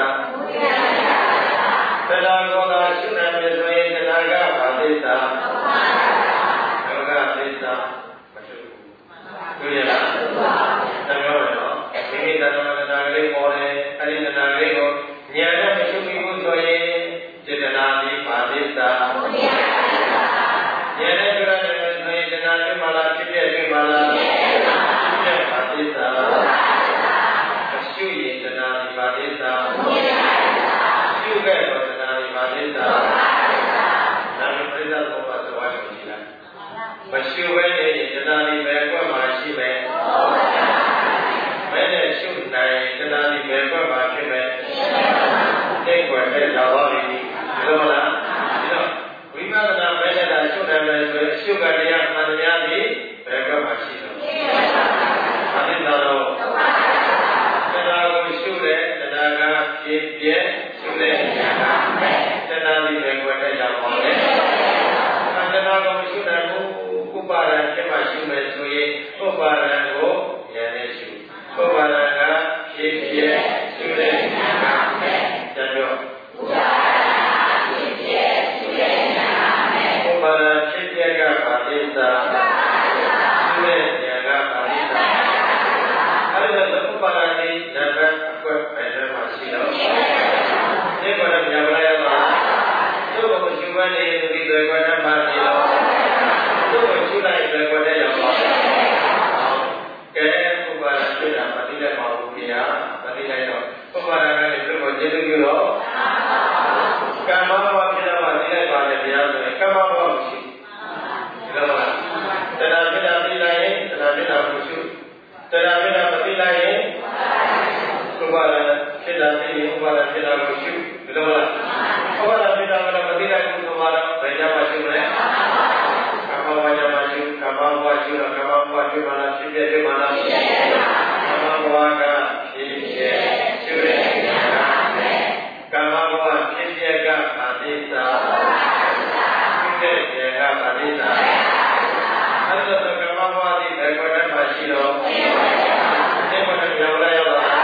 တဏှာကိုသာရှုနိုင်ပြီဆိုရင်တဏှာကဘာသစ္စာဒုက္ခသစ္စာမရှုဘူးတွေ့ရလားတဏှာတော့ဒီနေ့တဏှာတဏှာကလေးပေါ်တယ်အဲဒီတဏှာလေးကိုဉာဏ်နဲ့မရှုမိဘူးဆိုရင်စေတနာဒီဘာသစ္စာဉာဏ်နဲ့ကြရတဲ့ဆိုရင်တဏှာတွေ့မှလားဖြစ်တဲ့တွေ့မှလားဖြစ်တဲ့ဘာသစ္စာအရှုရင်တဏှာဒီဘာသစ္စာရှုခဲ့တော့တဏှာဒီဘာသစ္စာနာမပရိသတ်ဘောပါသွားရှိလားမရှုဘဲနေတဏှာဒီပဲကွက်မှရှိမယ်မဲနဲ့ရှုနိုင်တဏှာဒီပဲကွက်မှဖြစ်မယ်သိကွယ်တဲ့လာပါလိမ့်ဟုတ်လားဒီတော့ဝိပဿနာပဲနဲ့တာရှုနိုင်မယ်ဆိုရင်ရှုကတရားမှန်တရားသည်ဘယ်ကမှရှိတော့အနိစ္စတော့တရားကိုရှုတဲ့တရားကဖြစ်ပြရှုတဲ့တရားကတရားသည်ပဲကွယ်တဲ့ကြောင့်ပါလေတရားကိုရှုနိုင်ဘူးဥပါဒံဖြစ်မှရှုမယ်ဆိုရင်ဥပါဒံကိုဉာဏ်နဲ့ရှုဥပါဒံကဖြစ်ပြရှုတဲ့တရားကတတော်ဥပါဒဖြစ်ဖြစ်ရှုတဲ့ဉာဏ်နဲ့ဥပါဒဖြစ်ဖြစ်ကဘာသစ္စာရှုတဲ့ဉာဏ်ကဘာသစ္စာအဲ့ဒါဆိုဥပါဒတိနံပါတ်အကွက်ပဲမှာရှိတော့ဒီကောရမြတ်လာရပါသူ့ကိုရှုမှန်းနေသူဒီတွေကောရမှာရှိတော့သူ့ကိုရှုလိုက်တွေကောတဲ့ရောက်ပါကဲဥပါဒဖြစ်တာမသိတဲ့ပါဘူးဗျာမသိလိုက်တော့ဥပါဒကလည်းသူ့ကိုကျေစုပြုတော့ကမ္မဘဝဖြစ်တော့သိလိုက်ပါလေဗျာဆိုရင်ကမ္မဘဝရှိတယ်ဟုတ်လားတဏှာဖြစ်တာသိလိုက်ရင်တဏှာဖြစ်တာကိုရှုတဏှာဖြစ်တာမသိလိုက်ရင်ဥပါဒဖြစ်တာသိရင်ဥပါဒဖြစ်တာကိုရှုဘယ်လိုလဲဥပါဒဖြစ်တာကလည်းမသိလိုက်ဘူးဆိုတော့ဘယ်ကြမှာရှုမလဲကမ္မဘဝကြမှာရှုကမ္မဘဝရှုတော့ကမ္မဘဝရှုမှလားဖြစ်ပြဖြစ်မှလားကမ္မဘဝကဖြစ်ပြရှုတဲ့ကမ္မဘဝဖြစ်ပြကဘာသစ္စာရှုတဲ့ဉာဏ်ကဘာသစ္စာအဲ့ဒါဆိုကမ္မဘဝဒီဘယ်ကောတတ်မှရှိတော့ဒီကောတတ်ရောက်လာရောက်လာ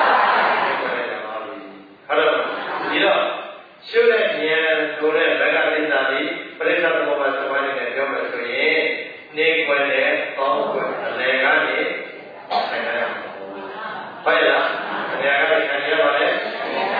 ဟုတ်တော့ဒီတော့ရှုတဲ့ဉာဏ်ဆိုတဲ့ဘဂသစ္စာဒီပရိသတ်ဘောမှာသဘောနဲ့ပြောမယ်ဆိုရင်နေွယ်တဲ့ပေါင်းွယ်အလယ်ကနေဆိုင်ရမှာဟုတ်လားအလယ်ကနေဆိုင်ရပါလေ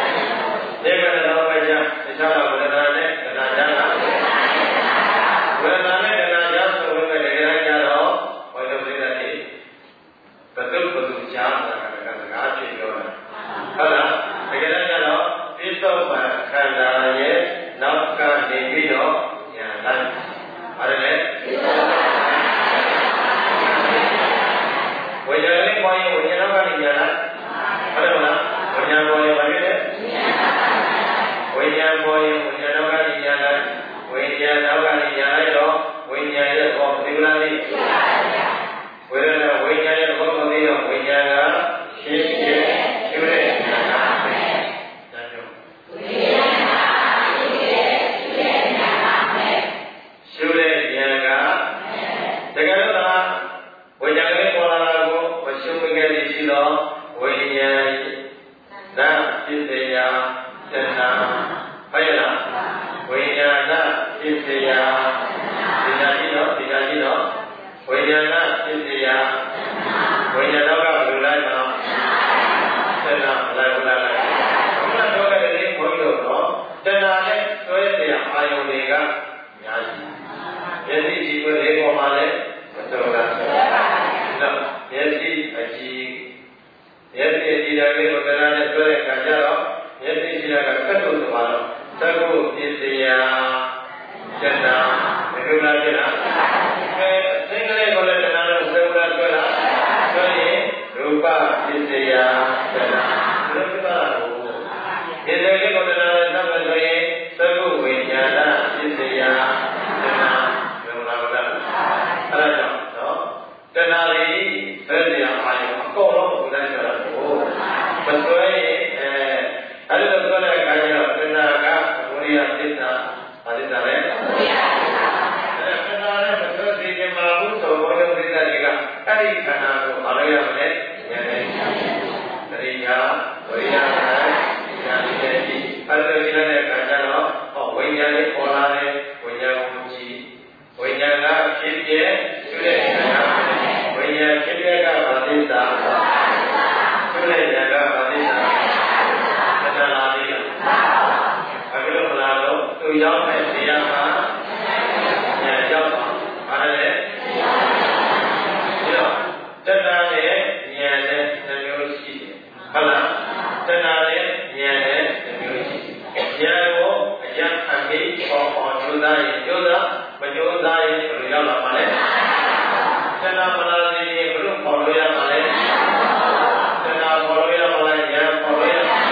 ဘာဖြစ်လဲဝိညာဉ်ပေါ်ရင်ဝိညာဉ်တော့ကနေညာလိုက်ဝိညာဉ်တော့ကနေညာလိုက်တော့ဝိညာဉ်ရဲ့ဘောမသိဘူးလားသိဝေဒနာဝိညာဉ်ရဲ့ဘောမသိတော့ဝိညာဉ်ကရှင်းရှင်းရှင်းတဲ့ဉာဏ်ပါပဲ။ဒါကြောင့်ဝိညာဉ်ကရှင်းရှင်းရှင်းတဲ့ဉာဏ်ပါပဲ။ရှင်းတဲ့ဉာဏ်ကတကယ်တော့ဝိညာဉ်လေးပေါ်လာတာကိုမရှင်းမခဲ့သေးရှိတော့ဝိညာဉ်နာပြည့်စရာတဏှာဟုတ်ရဲ့လားဝိညာဏပြည့်စရာဒီနာကြီးတော့ဒီနာကြီးတော့ဝိညာဏပြည့်စရာဝိညာဉ်တော့ကဘယ်လိုလိုက်မှာတဏှာလိုက်ဘယ်လိုလိုက်ဘုရားပြောခဲ့တဲ့ဘုန်းကြီးတို့တော့တဏှာနဲ့ဆွဲစရာအာယုန်တွေကများရှိမျက်စိကြည့်ွယ်လေးပေါ်မှာလည်းမတော်တာတော့မျက်စိအကြည့်မျက်စိအကြည့်တဲ့ကိုတဏှာနဲ့ဆွဲတဲ့အခါကျတော့မျက်စိကြည့်တာကကတ်လို့ဆိုပါတော့သက္ကုပစ္စယတဏှာဘယ်လိုလဲပြလားအဲစိတ်ကလေးကိုလည်းတဏှာနဲ့ဆွဲလာဆွဲလာဆိုရင်ရူပပစ္စယတဏှာဘယ်လိုပြလားကိုဒီစိတ်လေးကိုတဏှာနဲ့ဆက်လို့ဆိုရင်သက္ကုဝိညာဏပစ္စယတဏှာဘယ်လိုလဲအဲ့ဒါကြောင့်နော်တဏှာလေးဆွဲစရာအာရုံအကုန်လုံးကိုလိုက်ကြတာကိုမဆွဲရင်အဲအဲ့လိုဆိုတဲ့အခါကျတော့တဏှာကဝိရိယသစ္စာဘာသစ္စာလဲဝိရိယသစ္စာအဲ့ဒါတဏှာနဲ့မဆွဲစေခြင်းမှာဘူးဆိုဘောဓသစ္စာတွေကအဲ့ဒီခန္ဓာကိုမလုပ်ရမလဲဉာဏ်နဲ့တရိယာဝိရိယနဲ့ဉာဏ်နဲ့ဒီအဲ့လိုကြည့်တဲ့အခါကျတော့ဟောဝိညာဉ်လေးပေါ်လာတယ်ဝိညာဉ်ကိုကြည့်ဝိညာဉ်ကဖြစ်ပြကျွတဲ့ဉာဏ်ဝိညာဉ်ဖြစ်ပြကဘာသစ္စာကျွတဲ့ဉာဏ်ကဘာသစ္စာလာပြီလားအခုလိုမလာတော့သူရောက်တဲ့နေရာမှာညရောက်တော့အားလည်းဒီတော့တဏှာနဲ့ဉာဏ်နဲ့နှမျိုးရှိတယ်ဟုတ်လားတဏှာနဲ့ဉာဏ်နဲ့နှမျိုးရှိတယ်ဉာဏ်ကိုအယံအမိပေါ်ပေါ်ကြိုးစားရင်ကြိုးစားမကြိုးစားရင်ဘယ်လိုရောက်လာမှာလဲတဏှာမလာသေးရင်ဘယ်လိုပေါ်လို့ရမှာလဲတဏှာပေါ်လို့ရမှာလဲဉာဏ်ပေါ်လို့ရမှာ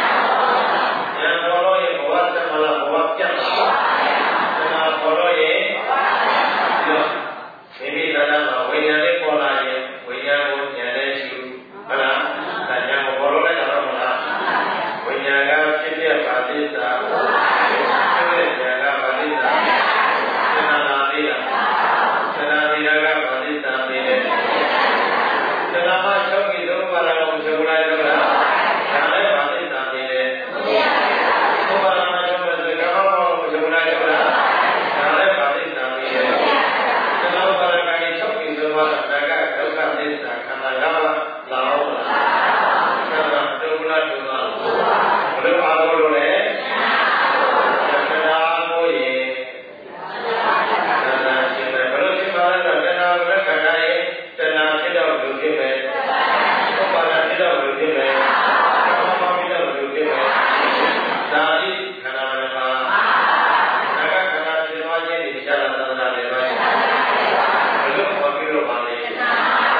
မိမိသာသာမှာဝိညာဉ်လေးပေါ်လာရင်ဝိညာဉ်ကိုဉာဏ်နဲ့ရှုဟုတ်လားဒါဉာဏ်ကိုပေါ်လို့လိုက်တာတော့မလားဝိညာဉ်ကဖြစ်ပြပါသစ္စာဖြစ်တဲ့ဉာဏ်ကပါသစ္စာသဏ္ဍာန်လာသေးလားသဏ္ဍာန်ဒီကပါသစ္စာသေးတယ်သဏ္ဍာန်မှာချုပ်ပြီးသုံးပါးလာတော့ချုပ်လိုက်တော့လားဒါလည်းပါသစ္စာသေးတယ်သုံးပါးလာမှချုပ်လို့ဆိုတော့ချုပ်လိုက်တော့လားဒါလည်းပါသစ္စာသေးတယ်တော့ဘာလဲကနေချုပ်ပြီးဆိုတော့ဒါကဒုက္ခသစ္စာခန္ဓာရလာလာအောင်လားခန္ဓာဒုက္ခလားဒုက္ခလားဘယ်လိုအားလို့လဲခန္ဓာကိုရင်ခန္ဓာရှင်တယ်ဘယ်လိုဖြစ်ပါလဲဆိုတော့ခန္ဓာကိုလည်းခန္ဓာရဲ့တဏှာဖြစ်တော့လူဖြစ်မယ်ဥပါဒဖြစ်တော့လူဖြစ်မယ်ဘာမှမဖြစ်တော့လူဖြစ်မယ်ဒါဤခန္ဓာမပါဒါကခန္ဓာဖြစ်သွားခြင်းဒီချာလာသန္တာတွေပါဒီနေ့ဘောပြောရပါလေဝိညာ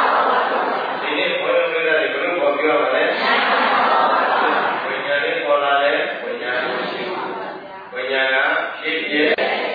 ဉ်လေးပေါ်လာတယ်ဝိညာဉ်ကိုရှိဝိညာဉ်ကဖြစ်ဖြစ်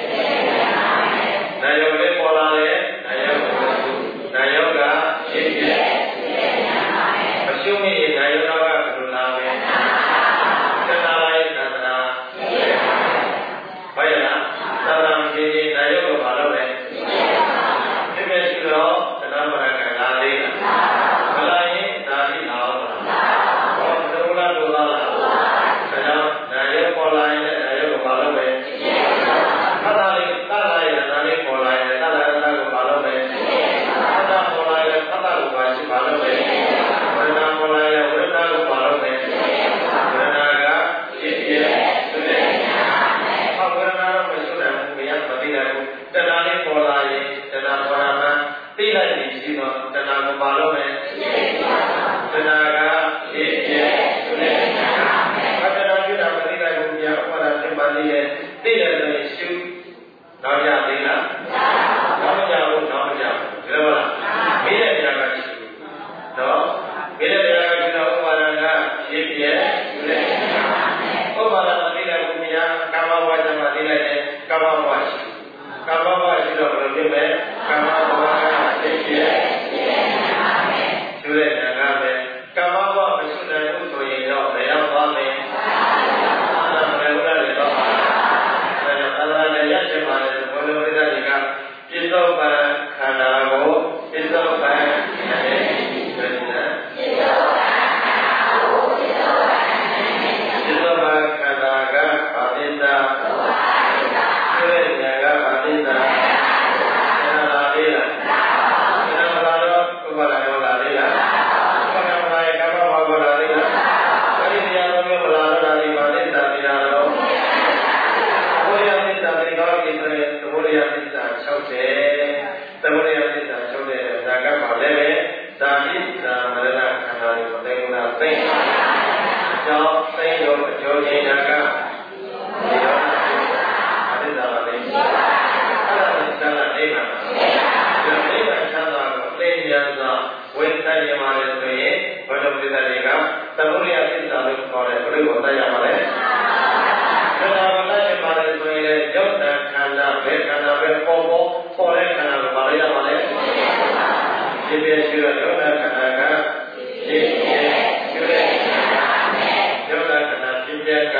နာယုတ်လေးပေါ်လာတယ်နာယုတ်ကိုနာယုတ်ကဖြစ်ဖြစ်မရှုမိရင်နာယုတ်ကဘယ်လိုလာမလဲသဏ္ဍာန်ရဲ့သဏ္ဍာန်ဘာရလားသဏ္ဍာန်ဖြစ်ရင်နာယုတ်ကိုမလုပ်နဲ့ဖြစ်ဖြစ်ရှိတော့သဏ္ဍာန်မရကလာသေးလားမလာရင်ဒါပြီးလာအောင်လားဘောဒုက္ခလားဒုက္ခလားဒါကြောင့်နာယုတ်ပေါ်လာရင်နာယုတ်ကိုမလုပ်နဲ့သတ္တလေးသတ္တလေးနာလေးပေါ်လာရင်သတ္တရတ္တကိုမလုပ်နဲ့သတ္တပေါ်လာရင်သတ္တကိုပါရှိမလုပ်နဲ့ဝိညာဉ်ပေါ်လာရင်ဝိညာဉ်ကိုမလုပ်နဲ့ဝိညာဉ်ကဖြစ်ဖြစ်ဆိုတဲ့ဟောဝိညာဉ်တော့မရှိနိုင်ဘူးဘယ်ရမသိနိုင်ဘူးတဏှာလေးပေါ်လာရင်တဏှာပေါ်လာမှသိလိုက်ရင်ရှိတော့တဏှာကိုမလုပ်နဲ့တဏှာကဖြစ်ဖြစ်ဆိုတဲ့တဏှာဖြစ်တာမသိနိုင်ဘူးဗျာဥပါဒဖြစ်ပါလေသိတယ်ဆိုရင်ရှုတော့ရသေးလားတော့မကြဘူးတော့မကြဘူးဒီလိုလားမေးတဲ့နေရာကရှုတော့မေးတဲ့နေရာကရှုတော့ဥပါဒကဖြစ်ဖြစ်ဆိုတဲ့ဆိုရင်သမုဒယသစ္စာ၆တယ်သမုဒယသစ္စာ၆တဲ့ဇာကမှာလည်းပဲဇာတိဇာမရဏခန္ဓာကိုသိက္ခာသိမ့်အကြောင်းသိရောအကျိုးဉာဏ်ကဒီရောအတိတ်သာလည်းအဲ့ဒါကိုသံဃာအိမ်မှာဒီအိမ်မှာသံဃာကိုသိဉာဏ်စွာဝိသယမှာလည်းဆိုရင်ဘုဒ္ဓပိသတွေကသမုဒယသစ္စာလို့ခေါ်တဲ့ဘုရားကိုသိရပါလေခန္ဓာကိုသိရပါလေဆိုရင်ရုပ်တံခန္ဓာဘယ်ခန္ဓာပဲပေါ်ပေါ်ပေါ်တဲ့ခန္ဓာကိုပါရပါလေဒီပြည့်ရှိတဲ့ရုပ်တံခန္ဓာကဒီပြည့်ရှိတဲ့ရုပ်တံခန္ဓာပြည့်ပြည့်က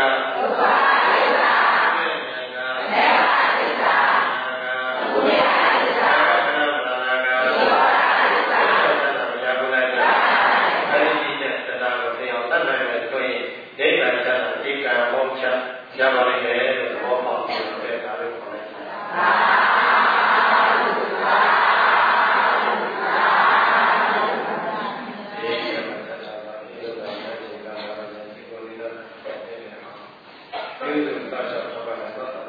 ရပါလိမ့်မယ်လို့သဘောပေါက်ပြီးတော့ဒါလေးခေါ်လိုက်တာဒီက